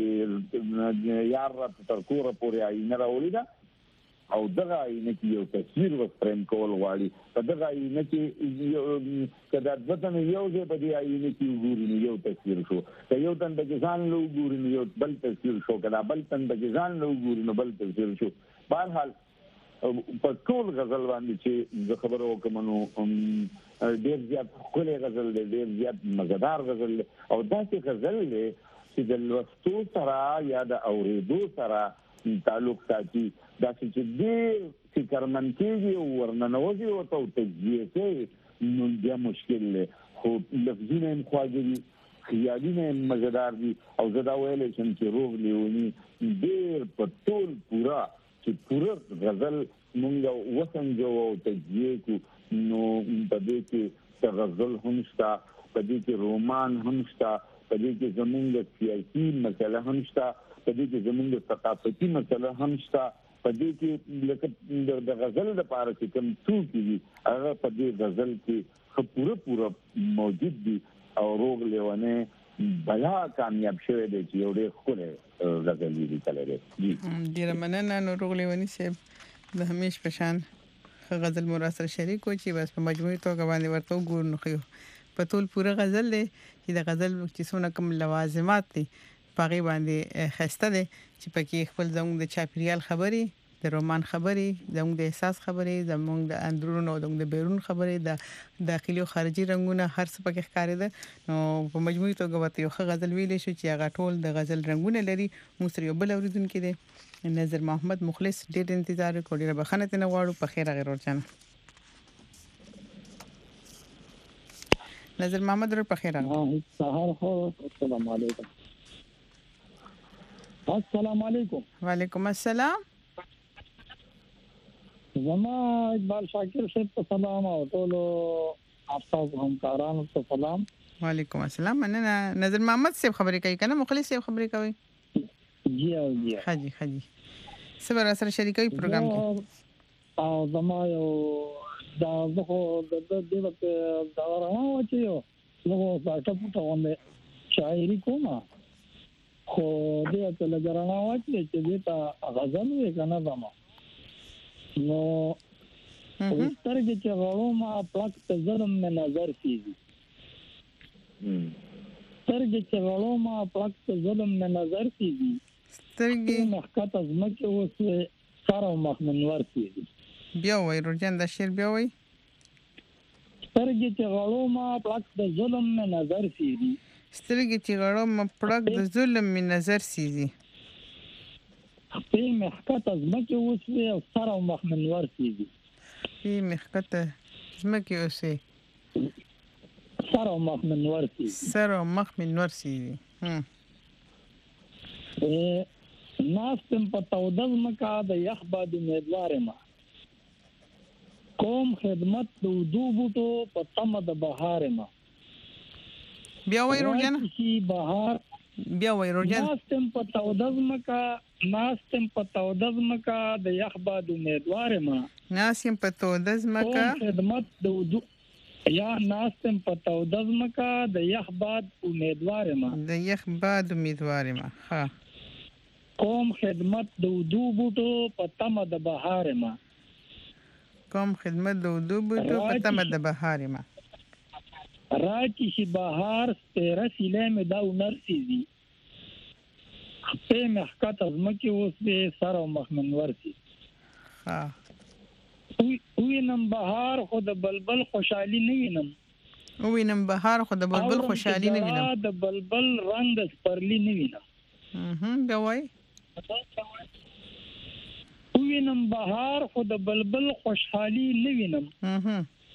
چې یار تر کوره پورې آینه راولي دا او دغه آینه کې یو تصویر و فریم کول غواړي په دغه آینه کې کدا ځدن یو ځای په دې آینه کې وګورئ یو تصویر شو که یو تن د ځان له وګورئ یو بل تصویر شو کدا بل تن د ځان له وګورئ بل تصویر شو بهرحال په ټول غزل باندې چې زه خبرو کوم نو ډېر زیات خپل غزل ډېر زیات مزدار غزل او داسې غزل چې د لوستو سره یا د اوریدو سره تعلق ساتي دا چې دې فکرمن کېږي ورننوځي او ته تجزیه کوي نو بیا مشکل دی خو لفظونه هم خواږه دي خیالونه هم مزدار دي او زه دا ویلی شم چې روغ لیوني ډېر په ټول پوره چې پوره غزل مونږ وسنجو او تجزیه کړو نو په دې کې غزل هم شته په دې کې رومان هم شته په دې کې زمونږ سیاسي مسله هم شته په دې کې زمونږ ثقافتي مسله هم شته په دې کې لکه د غزل لپاره چې کوم څوک دي هغه په دې غزل کې پوره پوره موجود دي او روغ لیونه بلا کامیاب شوه دي چې یو ډېر خوله غزل دي کله دي ډیر مننه نو روغ لیونی صاحب د همیش پشان غزل مراسل شریک و چې بس په مجموعي توګه باندې ورته وګورو نو خو په ټول پوره غزل دی چې د غزل چې څونه کوم لوازمات دي پاغي باندې خسته دي چې پکې خپل زموږ د چاپریال خبري د رومان خبري زموږ د احساس خبري زموږ د اندرون او د بیرون خبري د داخلي او خارجي رنگونه هر څه پکې ښکاري ده نو په مجموعي توګه وته یو غزل ویلې شو چې هغه ټول د غزل رنگونه لري موږ سره یو بل اوریدونکو دي نظر محمد مخلص ډېر انتظار کوي ډېر بخښنه تنه غواړو په خیر غیر ورچنه نظر محمد در په خیر راغلی سهار خو السلام علیکم السلام علیکم وعلیکم السلام زما اقبال شاکر صاحب ته سلام او ټول افسوس همکارانو ته سلام وعلیکم السلام مننه نظر محمد صاحب خبرې کوي کنه مخلص صاحب خبرې کوي جی او جی حاجی حاجی سره سره شریکوي پروګرام کې او زما یو دا زه د دې وخت دا راو چې یو نو تاسو په باندې شاعري کومه خو دې ته لګرانه واچې چې دې ته غزل وې کنه زما نو سترګې چې غړو ما پلک ته ظلم نه نظر کیږي سترګې چې غړو ما پلک ته ظلم نه نظر کیږي سترګې مخکات از مکه اوس سره مخمنور کیږي بیا وای روجان د شیر بیا وای سترګې چې غړو ما پلک ته ظلم نه نظر کیږي سترګې چې غړو مپړک د ظلم می نظر سیزي په محکت از مکه وسوي او سر او مخ منور سیزي په محکت زمکه اوسه سر او مخ منور سیزي سر او مخ منور سیزي هم ناستم په تودز مکا د یخ باد امیدوار ما کوم خدمت د ودو بوټو په تم د بهار ما بیا وای روجن شي بهار بیا وای روجن ناستم په تودز مکا ناستم په تودز مکا د یخ باد امیدوار ما ناستم په تودز مکا خدمت د ودو یا ناستم په تودز مکا د یخ باد امیدوار ما د یخ باد امیدوار ما ها کوم خدمت د ودو بوټو په تمه د بهار ما کوم خدمت د ودو بوټو په تمه د بهار ما راکی شي بهار ستره سیله مې دا ونرسي په محکت از مکه اوس به سر او مخ منور سي ها وینم بهار خو د بلبل خوشحالي نه وینم وینم بهار خو د بلبل خوشحالي نه وینم د بلبل رنگ سپرلی نه وینم اها بیا وای وینم بهار خو د بلبل خوشحالي نه وینم اها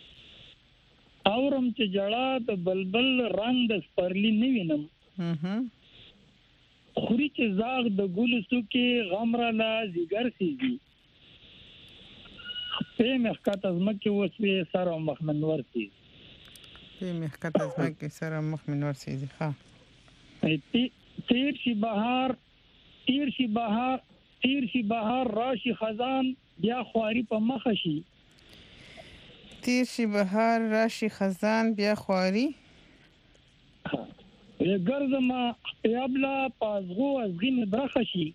اورم چې جړه د بلبل رنگ د سپرلی نه وینم اها خوري چې زاغ د ګل سوکي غمره لا زیګر سيږي په محکت از مکه وسوي سر او مخ منور سي په محکت از مکه سر او مخ منور سي ها تیر شي بهار تیر شي بهار تیر شي بهار راشي خزان بیا خواري په مخ شي تیر شي بهار راشي خزان بیا خواري ګرځما یابلا پازغو ازغین برخه شي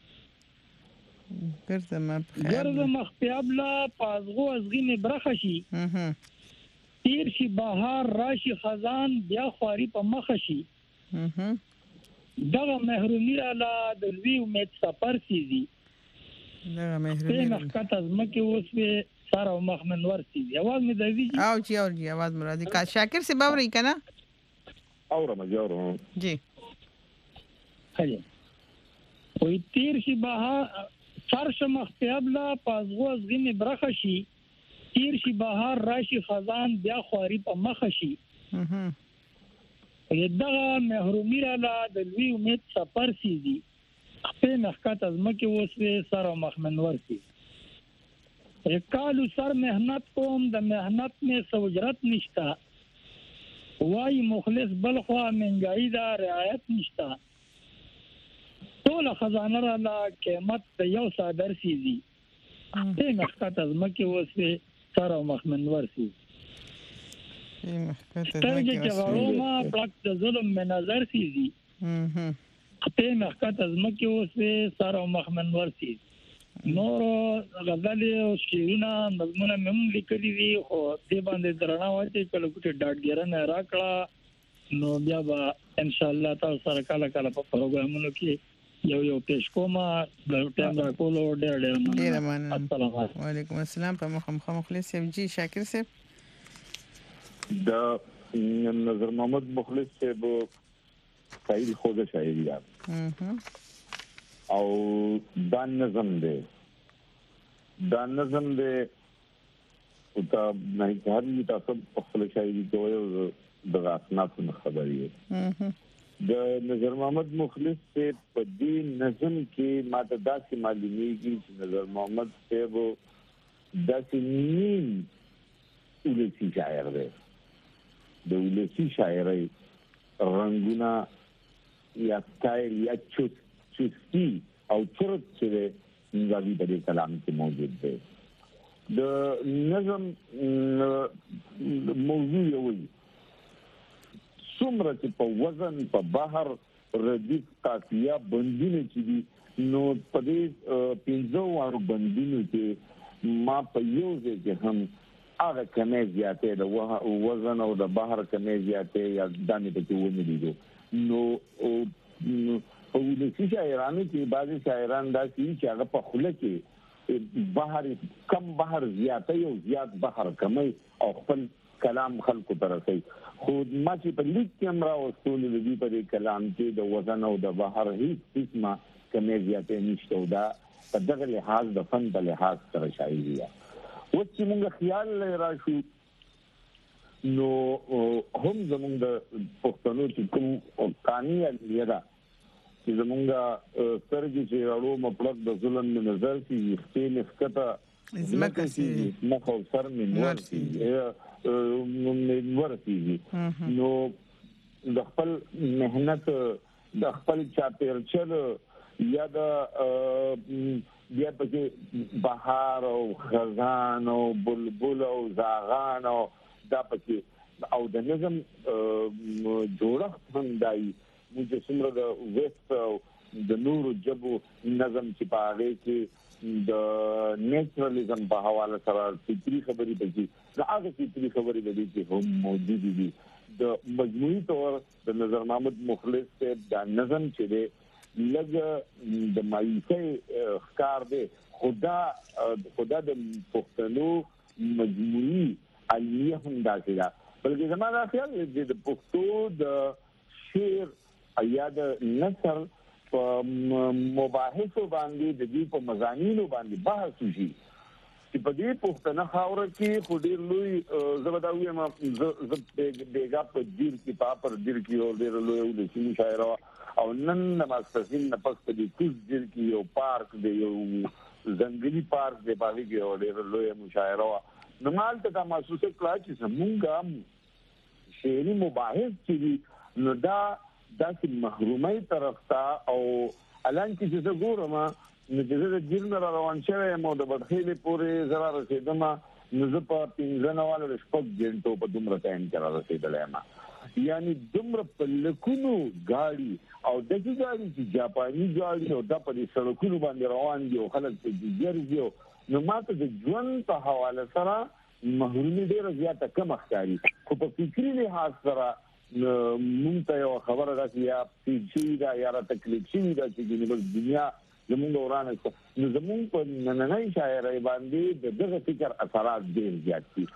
ګرځما ګرځما یابلا پازغو ازغین برخه شي اها تیر شي بهار راشي خزان بیا خواري په مخ شي اها دغه محرومي را د لوی امید سفر سيزي دغه محرومي په محکت از مکه اوس به سر او مخ منور سيزي आवाज مې دوی او جی او جی आवाज مرادي کا شاکر سے باوري کنه اورم جوړم جی هي وي تیر شي بهار سر شمخ پیابلا پازغو از غین برخه شي تیر شي بهار راشي خزان بیا خواري په مخ شي اها دغه محرومي را د لوی امید سفر سيزي په محکت از مکه وسوي سر او مخ منور سي کالو سر مهنت کوم د مهنت نه سوجرت نشتا وای مخلص بلخوا منګای دا رعایت نشتا ټول خزانه را لا قیمت د یو صادر سيزي په محکت از مکه وسوي سر او مخ منور سي سترګې چې غړوما پلک د ظلم من نظر سيزي اها په محکت از مکه وسوي سر او مخ منور سي نور غزل او شیرونه نظمونه مم لیکلي دي خو دې باندې درنه واچي کله کوټه ډاډګرنه راکړه نو بیا به ان شاء الله تاسو سره کله کله په پروګرامونو کې یو یو پیش کومه د ټیم را کولو ډېر ډېر ډېر مننه السلام علیکم وعلیکم السلام په مخ مخلص جی شاکر صاحب د نظر محمد مخلص صاحب شاعری خوږه شاعری ده او دا نظم دی دا نظم دی او دا نه هغه تاسو په خپل شاعری کوی د راتنات خبرې د نظر محمد مخلص صاحب په دې نظم کې ماته داسې معلومیږي چې نظر محمد صاحب داسې نیم ولسی شاعر دی د ولسی شاعرۍ رنگونه یا سټایل یا چوت چستی او چرت چې نظامی په دې کلام کې موجود دی د نظم موضوع یوي څومره چې په وزن په بحر ردیف قافیه بندونه چې دي نو په دې پنځو وارو بندونو کې ما په یو ځای کې هم هغه کمې زیاتې د وزن او د بحر کمې زیاتې یا دانې ته ونه لیدو نو په ولسی شاعرانو کې بعضي شاعران داسې چې هغه په خوله کې بحر کم بحر زیاتې او زیات بحر کمې او خپل کلام خلکو ته رسي خو ما چې په لیک کې امر او ټول دې په کلام کې د وزن او د بهر هیڅ قسمه کمې زیاتې نشته او دا په دغه لحاظ د فن په لحاظ سره شایي دی او چې موږ خیال راشو نو هم زمونږ د پښتنو چې کوم قانوني الیدا چې زمونږ سترګې چې اړو مطلب د ظلم نه نظر کې اختیار نسکته زمکه سي مخ او سر منور سي منور سي نو د خپل مهنت د خپل چاپیرچل یا د بیا پکې بهار او خزان او بلبل او زاغان او دا پکې او د نظم جوړښت هم دای مجسمه د وست د نور جبو نظم چې پاره کې د نیچراليزم په حواله سره فطري خبرې پکې دا هغه فطري خبرې د دې کې هم موجود دي د مجموعي تور د نظر محمد مخلص ته د نظم چې دی لږ د مایوسۍ ښکار دی خدا خدا د پښتنو مجموعي علیه هم داسې ده بلکې زموږ خیال دی د پښتو د شعر یا د نثر په مباحثو باندې د دې په مضامینو باندې بحث وشي چې په دې پښتنه خاور کې خو ډېر لوی زبرداوی ما ز بیګا په دیر کې پاپر دیر کې او ډېر لوی د سیمه شاعر او نن د ماسترین نه پس په دې کوز دیر کې یو پارک دی یو ځنګلي پارک دی باندې کې او ډېر لوی مشاعره نو مالته دا محسوسه کړه چې زمونږه شعري مباحث چې نو دا داسې محرومۍ طرف ته او الان چې زه ګورم نو چې زه د جرن را روان شوی مو د بدخیلې پورې زرا رسیدم نو زه په پنځه نواله شپږ ګنټو په دومره ټایم کې را رسیدلی یم یعنی دومره په لکونو ګاډي او دغه ګاډي چې جاپاني ګاډي او د په دې سړکونو باندې روان دي او خلک چې ګرځي نو ماته د ژوند په حواله سره محرومي ډیره زیاته کم ښکاري خو په فکری لحاظ سره مونږ ته یو خبره راځي یا چې دا یا را تکلیف شي دا چې د دنیا زموږ ورانه نو زموږ په نننۍ شاعرۍ باندې دغه فکر اثرات ډیر زیات دي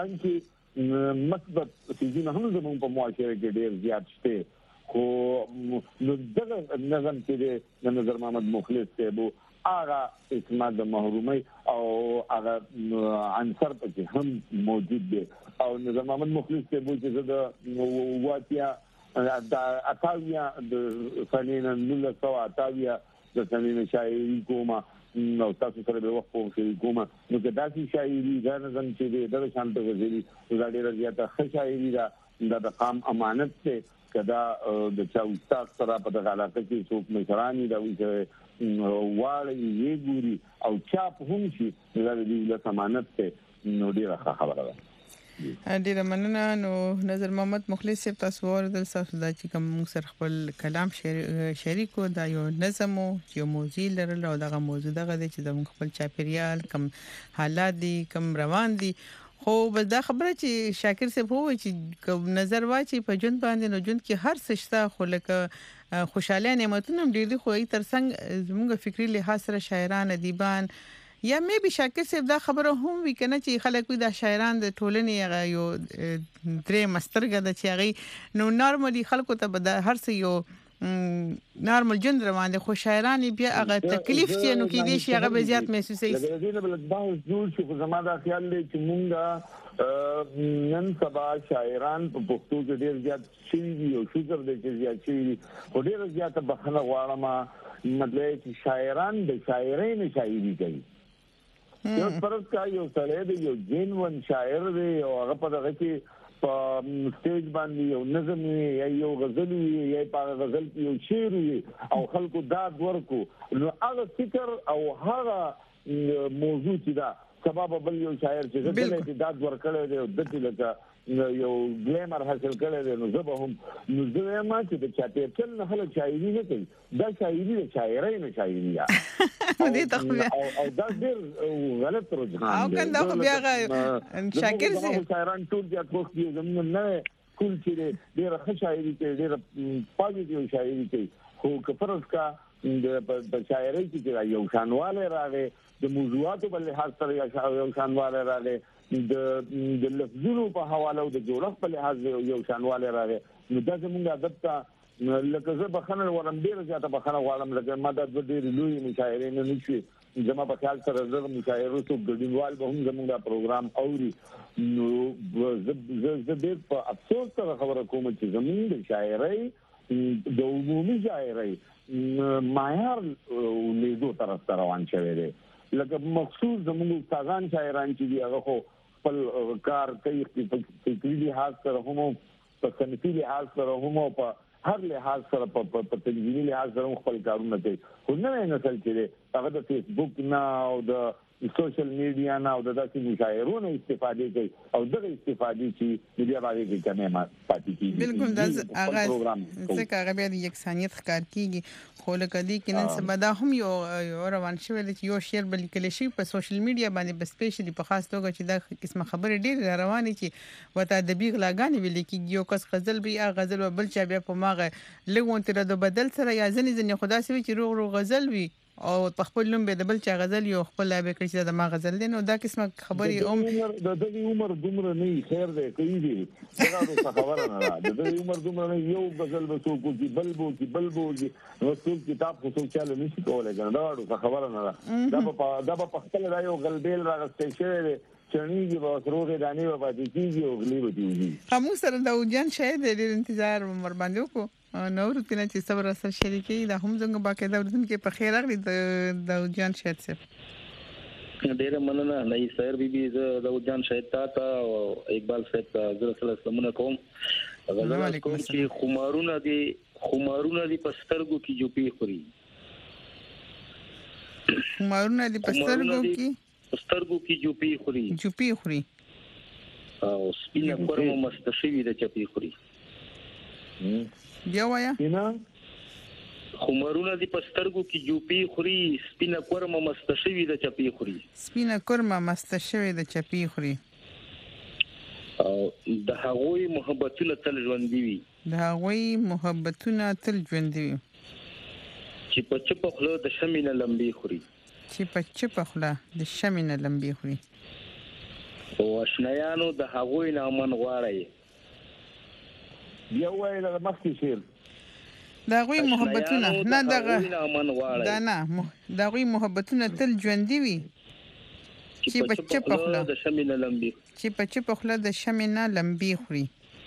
حالانکه مثبت څیزونه هم زموږ په معاشره کې ډیر زیات شته خو نو دغه نظم چې د نظر محمد مخلص ته هغه اسمه د محرومي او هغه عنصر پکې هم موجود دی او نظر محمد مخلص ته بو چې د واتیا د اتاویا د فنین نل سو اتاویا د فنین شاعري کومه نو تاسو سره به وخت په کومه نو که داسې شاعري دا نظم چې د شانت غزلی دا ډیره زیاته شاعري دا د قام امانت ته کدا د چا استاد سره په دغه علاقه کې څوک مشرانی دا وایي واړی یې ګوري او چاپ هم شي دا د دې امانت ته نو ډیره خبره ده ډیره مننه نو نظر محمد مخلص صاحب تاسو ورته تاسو دا چې کوم سر خپل کلام شریکو دا یو نظم یو موضوع لرل او دغه موضوع دغه چې د خپل چاپیریال کم حالات دي کم روان دي خو بس دا خبره چې شاکر صاحب وو چې نظر واچي په جون باندې نو جون کې هر څه شته خو لکه خوشاله نعمتونه ډېر دي خو یې ترڅنګ زموږ فکری لحاظ سره شاعران ادیبان یا مې به شاکر صاحب دا خبره هم وی کنه چې خلک وي دا شاعران د ټولنې یو درې مسترګه د چاغي نو نارمالي خلکو ته به هر څه یو نارمل جن روان دي خو شاعران بیا هغه تکلیف چې نو کې دي شي هغه به زیات محسوسي د دې بل باندې جوړ شو زما دا خیال دی چې مونږه نن سبا شاعران په پښتو کې ډیر زیات شي دي او شکر دې چې زیات شي او ډیر زیات بخنه غواړم مطلب چې شاعران د شاعرۍ نه شاعري کوي یو فرض کا یو سره دی یو جنون شاعر دی او هغه په دغه کې په سټیج باندې یو نظم یا یو غزل یا په غزل کې یو شعر او خلکو داد ورکو نو هغه فکر او هغه موضوع چې دا سبب بل یو شاعر چې دلته داد ورکړی دی د دې لکه یو ګلیمر حاصل کړی دی نو زه به هم نو زه ما چې د چاته کله نه هله شاعري نه کوي دا شاعري د شاعرۍ نه شاعري یا دې ته او دا ډېر غلط رجحان او کنده خو بیا شاکر سي شاعران ټول د وخت یو زمون نه کول چې ډېر ښه شاعري کوي ډېر پاجیټیو شاعري کوي خو که فرض کا د شاعرۍ کې یو شانواله راغی د موضوعاتو په لحاظ سره یو شانواله راغی د د لفظونو په حواله او د جوړښت په لحاظ یو شانواله راغی نو دا زموږ عادت ته لکه زه بخنه ورم ډیر زیاته بخنه غواړم لکه ما د ډیر لوی مشاعرې نه نشي زما په خیال سره زه مشاعرو ته ګډینوال به هم زموږ دا پروګرام اوري نو زه زه ډیر په افسوس سره خبره کوم چې زموږ د شاعرۍ د عمومي شاعرۍ معیار لیدو طرف ته روان شوی دی لکه مخصوص زموږ استادان شاعران چې دی هغه خو خپل کار کوي په فکري لحاظ سره هم په صنفي لحاظ سره هم په هر لحاظ سره په تنظیمي لحاظ سره خپل کارونه کوي خو نوې نسل چې هغه د فیسبوک نه او د سوشل میډیا نه او د داسې مشاعرونو استفاده کوي او دغه استفادې چې میډیا باندې کې کمه ما پاتې کیږي بالکل دا هغه څنګه هغه بیا د یکسانیت ښکار کیږي خو لکه دې کې نن سبا دا هم یو روان شوی چې یو شعر بل کلی شي په سوشل میډیا باندې بس سپیشلی په خاص توګه چې دا قسمه خبرې ډېر روانې چې وته د بیغ لاګانې ویل کېږي یو کس غزل بیا غزل بل چا بیا په ماغه لګون تر د بدل سره یا ځنې ځنې خدا سوي چې روغ روغ غزل وي او په خپل نوم به د بل چا غزل یو خپل به کړی چې د ما غزل دی نو دا قسمه خبرې هم د دې عمر دومره نه خیر دی کوي دی دا د خبره نه ده د دې عمر دومره نه یو غزل به څوک کی بلبو کی بلبو کی نو څوک کتاب خو څوک چاله نشي کولای دا د خبره نه ده دا په دا په خپل دا یو غلبیل راغستې شوی دی چنيږي به سروغه دانی په پاتې کیږي او غلی به کیږي همو سره د وجان شاید ډېر انتظار مر باندې وکړو نو ورته چې صبر سره شریکي دا هم څنګه باقاعده ورته کې په خیر راغلی د وجان شاید څه ډېر مننه نه سر بيبي د وجان شاید تا او اقبال صاحب ته زړه سره سلامونه کوم غواړم کوم چې خمارونه دي خمارونه دي پسترګو کې جو پی خوري خمارونه دي پسترګو کې سترګو کې جوپی خوري جوپی خوري او سپینه کورمه مستشوي د چپی خوري بیا وایا نه خمرونه دي پسترګو کې جوپی خوري سپینه کورمه مستشوي د چپی خوري سپینه کورمه مستشوي د چپی خوري او د هغوی محبتونه تل ژوند دي د هغوی محبتونه تل ژوند دي چې په چپ خلو د شمینه لمبي خوري چې په چپ خلا د شمینه لمبي خوري او آشنایانو د هغوی نامن غواړي بیا وایي د مخکې شعر د هغوی محبتونه نه دغه دا نه د هغوی محبتونه تل ژوندي وي چې په چپ خلا د شمینه لمبي چې په چپ خلا د شمینه لمبي خوري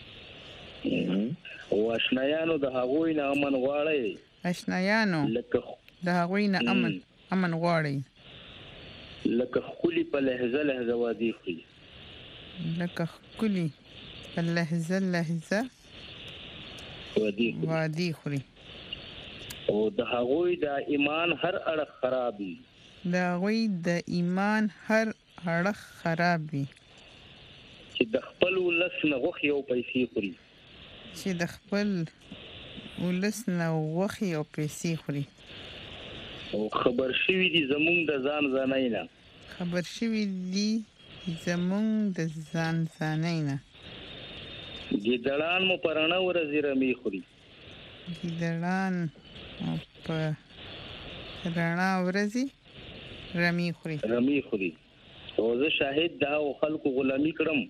او آشنایانو د هغوی نامن غواړي آشنایانو لکه د هغوی نه امن امن غواړي لکه خولي په لهجه لهجه وادي خوري لکه خولي په لهجه لهجه وادي وادي خوري او د هغوی د ایمان هر اړه خرابي د هغوی د ایمان هر اړه خرابي چې د خپل ولس نه غوښي او پیسې خوري چې د خپل ولس نه غوښي او پیسې خوري او خبر شوی دي زمونږ د ځان ځاناینا خبر شوی دي زمونږ د ځان ځاناینا ګیدړان مو پرانا ورځي رمي خوري ګیدړان په رڼا ورځي رمي خوري رمي خوري او زه شاهد دا او خلکو غلامي کړم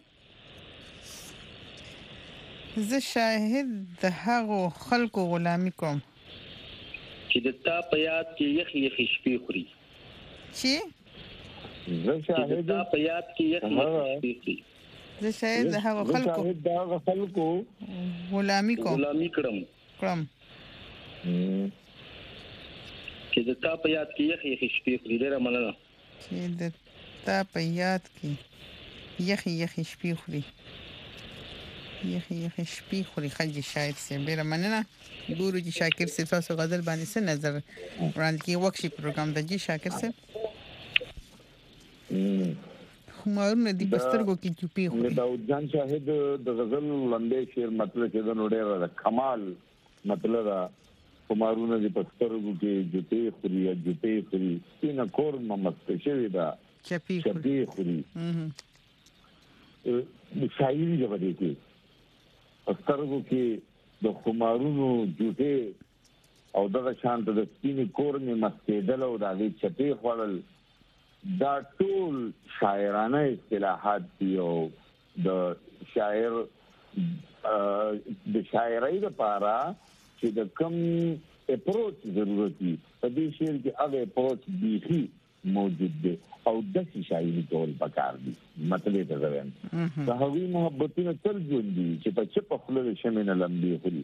زه شاهد د هغو خلکو غلامي کوم چې د تا په یاد کې یخ یخ شپې خوري چې زه شاهد د تا په یاد کې یخ یخ شپې خوري زه شاهد د هغو خلکو شاهد د هغو خلکو غلامي کوم غلامي کړم کړم چې د تا په یاد کې یخ یخ شپې خوري ډېر مننه چې د تا په یاد کې یخ یخ شپې خوري یخ یخ شپې خوري خلجی شاید سي ډېر مننه ګورو چې شاکر صاحب تاسو غزل باندې څه نظر وړاندې کوي وکشي پروګرام د جی شاکر صاحب خمارونه دي پسترګو کې چوپی خوري دا جان شاهد د غزل لنډه شعر مطلب چې د نوډه کمال مطلب خمارونه دي پسترګو کې چوپی خوري یا چوپی خوري سینه کور ممت شوی دا چوپی خوري د شاعري ژبه دي کې پسترګو کې د خمارونو جوټه او دغه شانت د سپینې کورنې مستېدل او د هغې چپې خوړل دا ټول شاعرانه اصطلاحات دي او د شاعر د شاعرۍ لپاره چې د کوم اپروچ ضرورت دی په دې شعر کې هغه اپروچ دی موجود دی او د شاعرۍ کول پکار دي مطلب ته ځویم د هغوی محبتونه تل ژوند دي چې په چپ خپل شمن لمبي خوري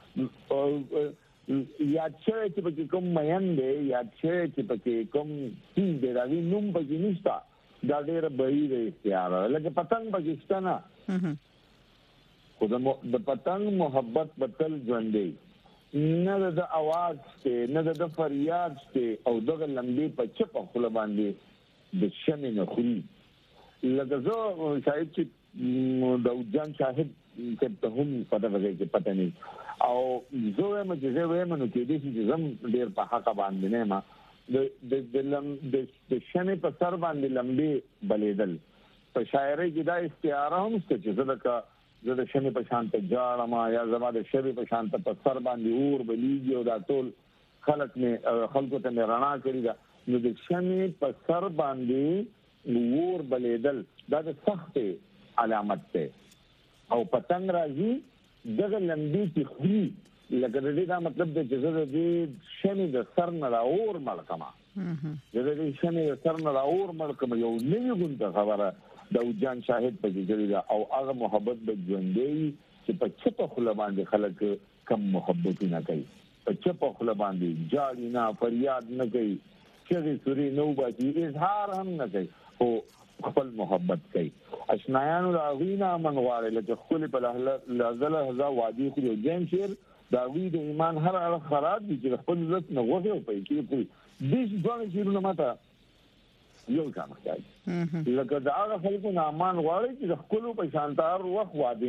یا چې چې کوم میان دی یا چې چې کوم څه دی راوي نوم پکې نشته دا ډېر بعید اختیار لکه پتنګ پاکستان خو د پتنګ محبت بدل ژوند دی نه د اواز ته نه د فریاد ته او دغه لمبي په چپ خپل باندې د شمن خوري لکه زه شاید چې د جان صاحب ته هم پته وځي چې پته نه او زه هم چې زه وایم نو کې دې چې زم ډېر په حق باندې نه ما د د لم د شمن په سر باندې لمبي بلیدل په شاعرۍ کې دا استعاره هم څه چې زه زه د شمع په شان ته جاړم یا زما د شمع په شان ته په سر باندې اور بلیږي او دا ټول خلک مې خلکو ته مې رڼا کړې ده نو د شمع په سر باندې اور بلیدل دا د سخت علامت ده او پتنګ راځي دغه لمبي چې خوري لکه د دې دا مطلب دی چې زه د شمع د سر نه را اور مړ کما زه د شمع د سر نه را اور مړ کما یو نوې ګونته خبره د جان شاهد په جریده او هغه محبت د ژوندۍ چې په چپ خله باندې خلک کم محبت نه کوي په چپ خله باندې جاړي نه فریاد نه کوي چې سوري نو باندې اظهار هم نه کوي او خپل محبت کوي اشنایانو د غوینا منغواړي لکه خپل په لازله هزا وادي خو جن شیر دا وی د ایمان هر اړه خراب دي چې خپل عزت نه غوښه او پیسې کوي دې ځوان شیرونه ماته یو ځم کوي لکه دا هغه خلکو نامان غواړي چې خپل په شانتار وخت واده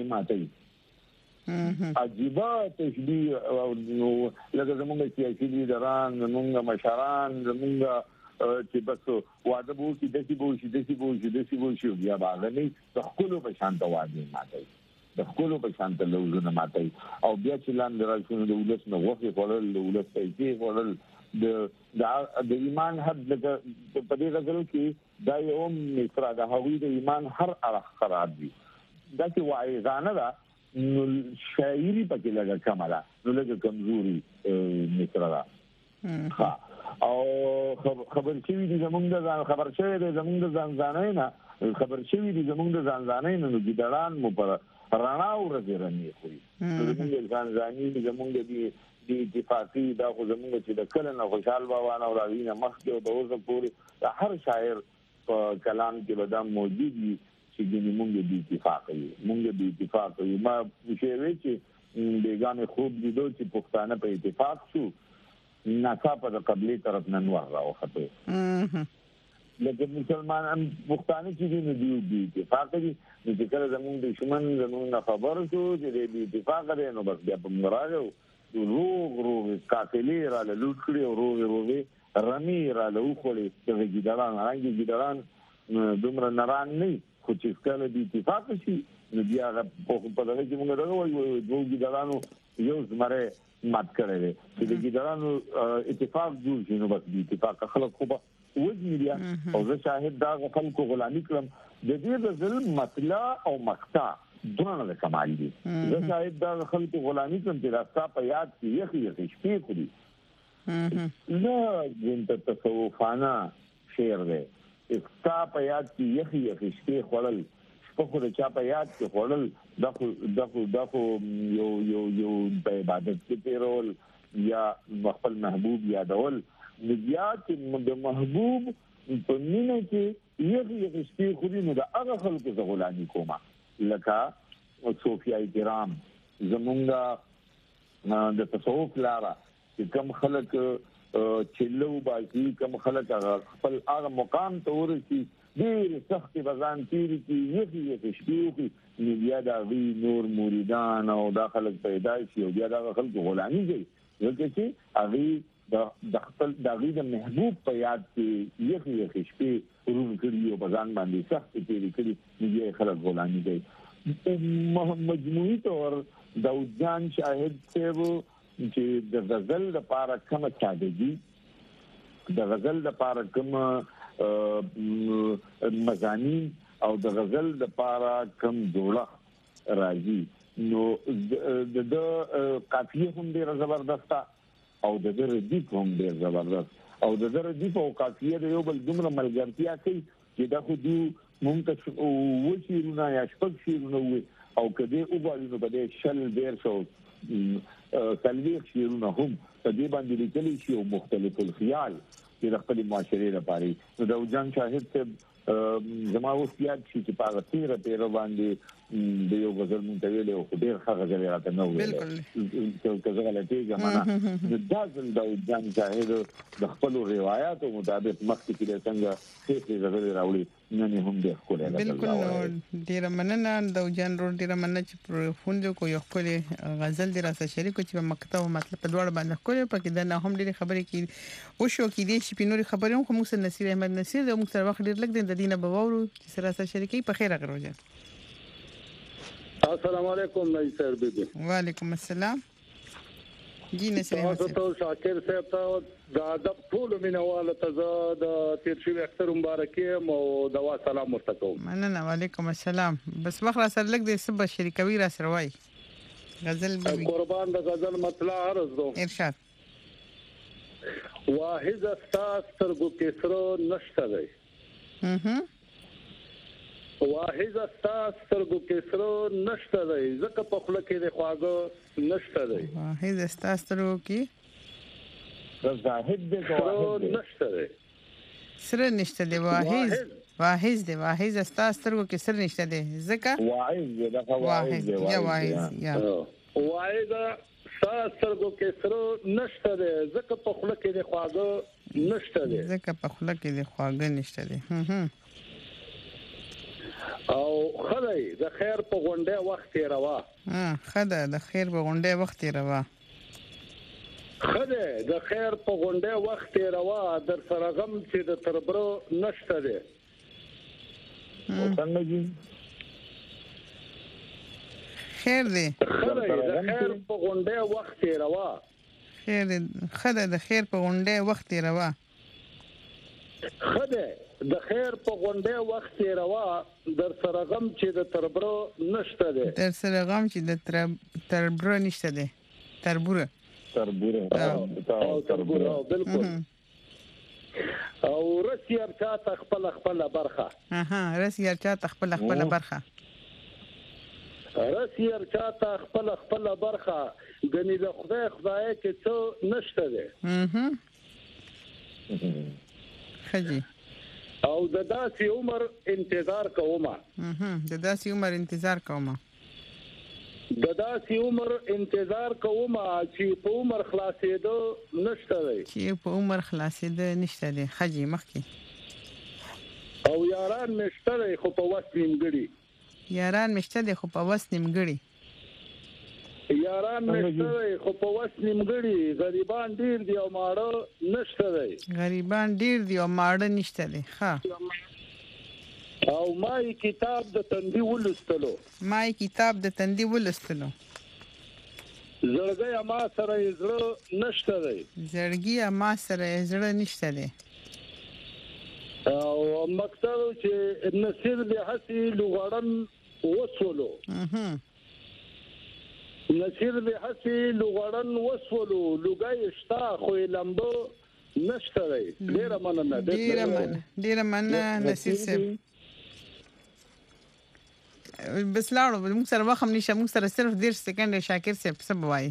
ماته عجيبه تشبيه او لکه زموږ سیاسي لیدران زموږ مشران زموږ چې بس واده بو چې دسی بو چې دسی بو چې دسی بو چې بیا باندې د خپل په شانتار واده ماته د خپل په شانتار لوزونه ماته او بیا چې لاندې راځي د ولس نو وخت خورل د ولس پیسې خورل د د ایمان حد د په دې غزل کې دا یو مصرا د هوی د ایمان هر اړه خراب دي دا چې وایزانه دا نو شاعري پکې لګه کماله نو لګه کمزوري مصرا دا او خبر شوی دي زمونږ د ځان خبر شوی دي زمونږ د ځان ځانای نه خبر شوی دي زمونږ د ځان ځانای نه نو ګډان مو پر رانا ورځ رني خوري زمونږ د ځان ځاني زمونږ دي د اتفاقی دا خو زموږ چې د کله نه خوشحال بابا نه راوینه مخکې او د اوسه پورې د هر شاعر په کلام کې به دا موجود وي چې ګینې مونږ د اتفاق یو مونږ د اتفاق یو ما شعر چې بیگانه خوب لیدو چې پښتانه په اتفاق شو ناڅاپه د قبلي طرف نن راوخته لکه مسلمان پښتانه چې دي نو دی اتفاق دي چې کله زموږ دشمن زموږ خبر شو چې د اتفاق لري نو بس بیا په مراجعه روغ روغ قاتلې را له لوټ کړي او روغ روغ رمي را له وخړي د ګډران رنګي ګډران دومره نران نه خو چې کله د اتفاق شي نو بیا په په دغه کې موږ راغلو یو دوه ګډرانو یو زمره مات کړل چې د ګډرانو اتفاق جوړ شي نو بس د اتفاق خلک خو وځي بیا او زه شاهد دا خلکو غلامي کړم د دې د ظلم مطلع او مقطع دونه د کمال دي زه شاید دا خلکو غلامي کوم چې راستا په یاد کې یخي یخي شپې خوري نه جنت تصوفانه شعر دی استا په یاد کې یخي یخي شپې خورل شپه خو د چا په یاد کې خورل دغه دغه دغه یو یو یو په عبادت کې تیرول یا خپل محبوب یادول بیا چې د محبوب په مینه کې یخي یخي شپې خوري نو د هغه خلکو څخه غلامي کومه لکه صوفیای کرام زمونږه د تصوف لاره چې کوم خلک چلو باقي کوم خلک خپل هغه مقام ته ورسي ډېر سخت بزان تیری کې یخي یخي شپې کې بیا دا وی نور مریدان او دا خلک پیدا شي او بیا دا خلک غلامي کوي ځکه چې هغه د خپل د غي د محبوب په یاد کې یخي یخي شپې ورون کړی او بزان باندې سخت تیری کړی یې خلک غلامي کوي مجموعي طور د جان شاهد ته چې د غزل لپاره کومه سادهګي د غزل لپاره کومه مزامین او د غزل د پاره کم جوړه راځي نو د د قافیه هم ډیره زبردسته او د د ردیف هم ډیره زبردست او د د ردیف او قافیه د یو بل دومره ملګرتیا کوي چې دا خو دی مونږ ته وشیرونه یا شپږ شیرونه وي او کدی او باندې نو بده شل ډیر شو تلويخ شیرونه هم په دې باندې لیکلي شي او مختلف الخيال چې د خپل معاشري لپاره نو د جان شاهد ته زما وسیات چې په هغه تیره تیره باندې د یو غزل منتویل او ډیر ښه غزل راته نو ویل چې غلطي ګمانه د دازل د جان شاهد د خپل روایتو مطابق مخکې کې څنګه څه غزل راوړي نه هم د خپل بالکل ډیر مننه د جان رو ډیر مننه چې فوندو کو یو خپل غزل د راسه شریکو چې په مکتب مطلب په دوړ باندې خپل پکې د نه هم ډیر خبرې کې او شو کې دي چې په نوري خبرې هم موږ سره نصیر احمد نصیر د موږ سره وخت ډیر لګ د دینه بوورو چې سره سره شریکي په خیر غروجه السلام علیکم نصیر بیبي وعلیکم السلام جی نصیر احمد تاسو شاکر صاحب ته د ادب ټول مینواله ته د تیر شوی اختر مبارکي مو دوا سلام ورته مننه وعلیکم السلام بس وخت را سره لګ د سب شریکوي را سره وای غزل بیبي قربان د غزل مطلع عرض دو ارشاد واحد استاس ترګو کسرو نشته دی اها واحد استاس ترګو کسرو نشته دی زکه په خله کې د خواګو نشته دی واحد استاس ترګو کې زاهد دی واحد نشته دی سره نشته دی واحد واحد دی واحد استاس ترګو کې سره نشته دی زکه واحد دی دا واحد دی یا واحد یا واحد استاس ترګو کې سره نشته دی زکه په خله کې د خواګو نشته دی زکه په خله کې د خواګو نشته دی هم او خدای د خیر په غونډه وخت روا ها خدای د خیر په غونډه وخت روا خدای د خیر په غونډه وخت روا در سره غم چې د تربرو نشته دی څنګه جی خیر دی خدای د خیر په غونډه وخت روا خیر خدای د خیر په غونډه وخت روا خدای د خیر په غونډه وخت روا در سره غم چې د تربرو نشته دی در سره غم چې د تربرو نشته دی تربوره تربوره او تربوره بالکل او رسی ارچا تخپل خپل برخه اها رسی ارچا تخپل خپل برخه رسی ارچا تخپل خپل برخه غني د خدای خدای کې څه نشته دی اها خجی او د داسې عمر انتظار کوم اها د داسې عمر انتظار کوم د داسې عمر انتظار کوم چې په عمر خلاصېدو نشته دی چې په عمر خلاصېدو نشته دی خجی مخکي او یاران مشته دی خو په وس نیمګړي یاران مشته دی خو په وس نیمګړي یاران مشته دی خو په وس نیمګړي غریبان ډیر دی او ماړه نشته دی غریبان ډیر دی او ماړه نشته دی ها او مای کتاب د تندي ولستلو مای کتاب د تندي ولستلو زړګي ما سره زړه نشته دی زړګي ما سره زړه نشته دی او مکتب چې نصیر به حسي لغړن وصولو اها نصیر به حسي لغړن وصولو لګای شتا خو لمبو نشته دی ډیر مننه ډیر مننه ډیر مننه نصیر صاحب بس لاړو موږ سره وخت نشه موږ سره صرف ډیر سکند شاکر صاحب څه بوای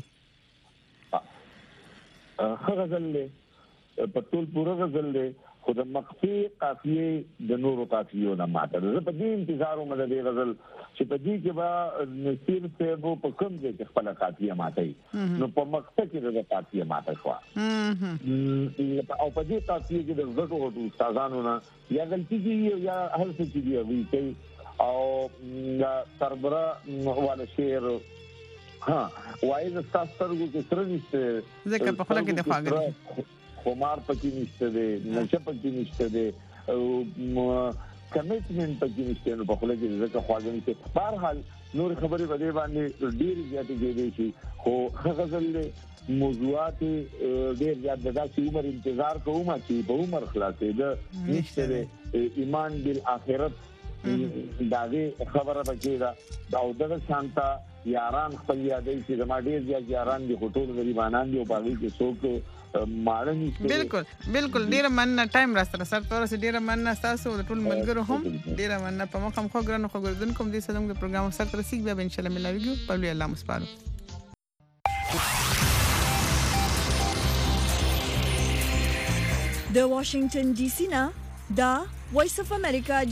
هغه غزل له په ټول پوره غزل له خود مخفي قافیه د نورو قافیو نه ماته زه په دې انتظار ومه د غزل چې په دې کې با نصیر صاحب په کوم ځای کې خپل قافیه ماته نو په مقصد کې د قافیه ماته شو او په دې قافیه کې د زړه او استادانو نه یا غلطي دي یا هر څه چې دی وی کوي او تربره ولا شعر ها وایي د تاسو کې سره نشته ځکه په خپل کې د خواږه خمار پکې نشته دی نشه پکې نشته دی کمیټمنټ پکې نشته نو په خله کې ځکه خواږه نشته بهر حال نور خبرې باندې باندې ډېر زیاتې کېدې شي خو هغه ځل موضوعات ډېر زیات د داسې عمر انتظار کوم چې په عمر خلاصې ده نشته ایمان بالآخرت داغه خبره بچی دا او دغه شانتا یاران خپل یادې چې زما ډېر زیات یاران دي خټول غریبانان دي او باغی کې څوک ماړنی بالکل بالکل ډیر مننه ټایم را سره سره تاسو ډیر مننه تاسو ټول ملګرو هم ډیر مننه په مخم خو ګرانو خو ګردون کوم دې سدم کې پروګرام سره تر سیګ بیا ان شاء الله ملاویږو په لوی الله مسپارو د واشنگټن ډي سي نه دا وایس اف امریکا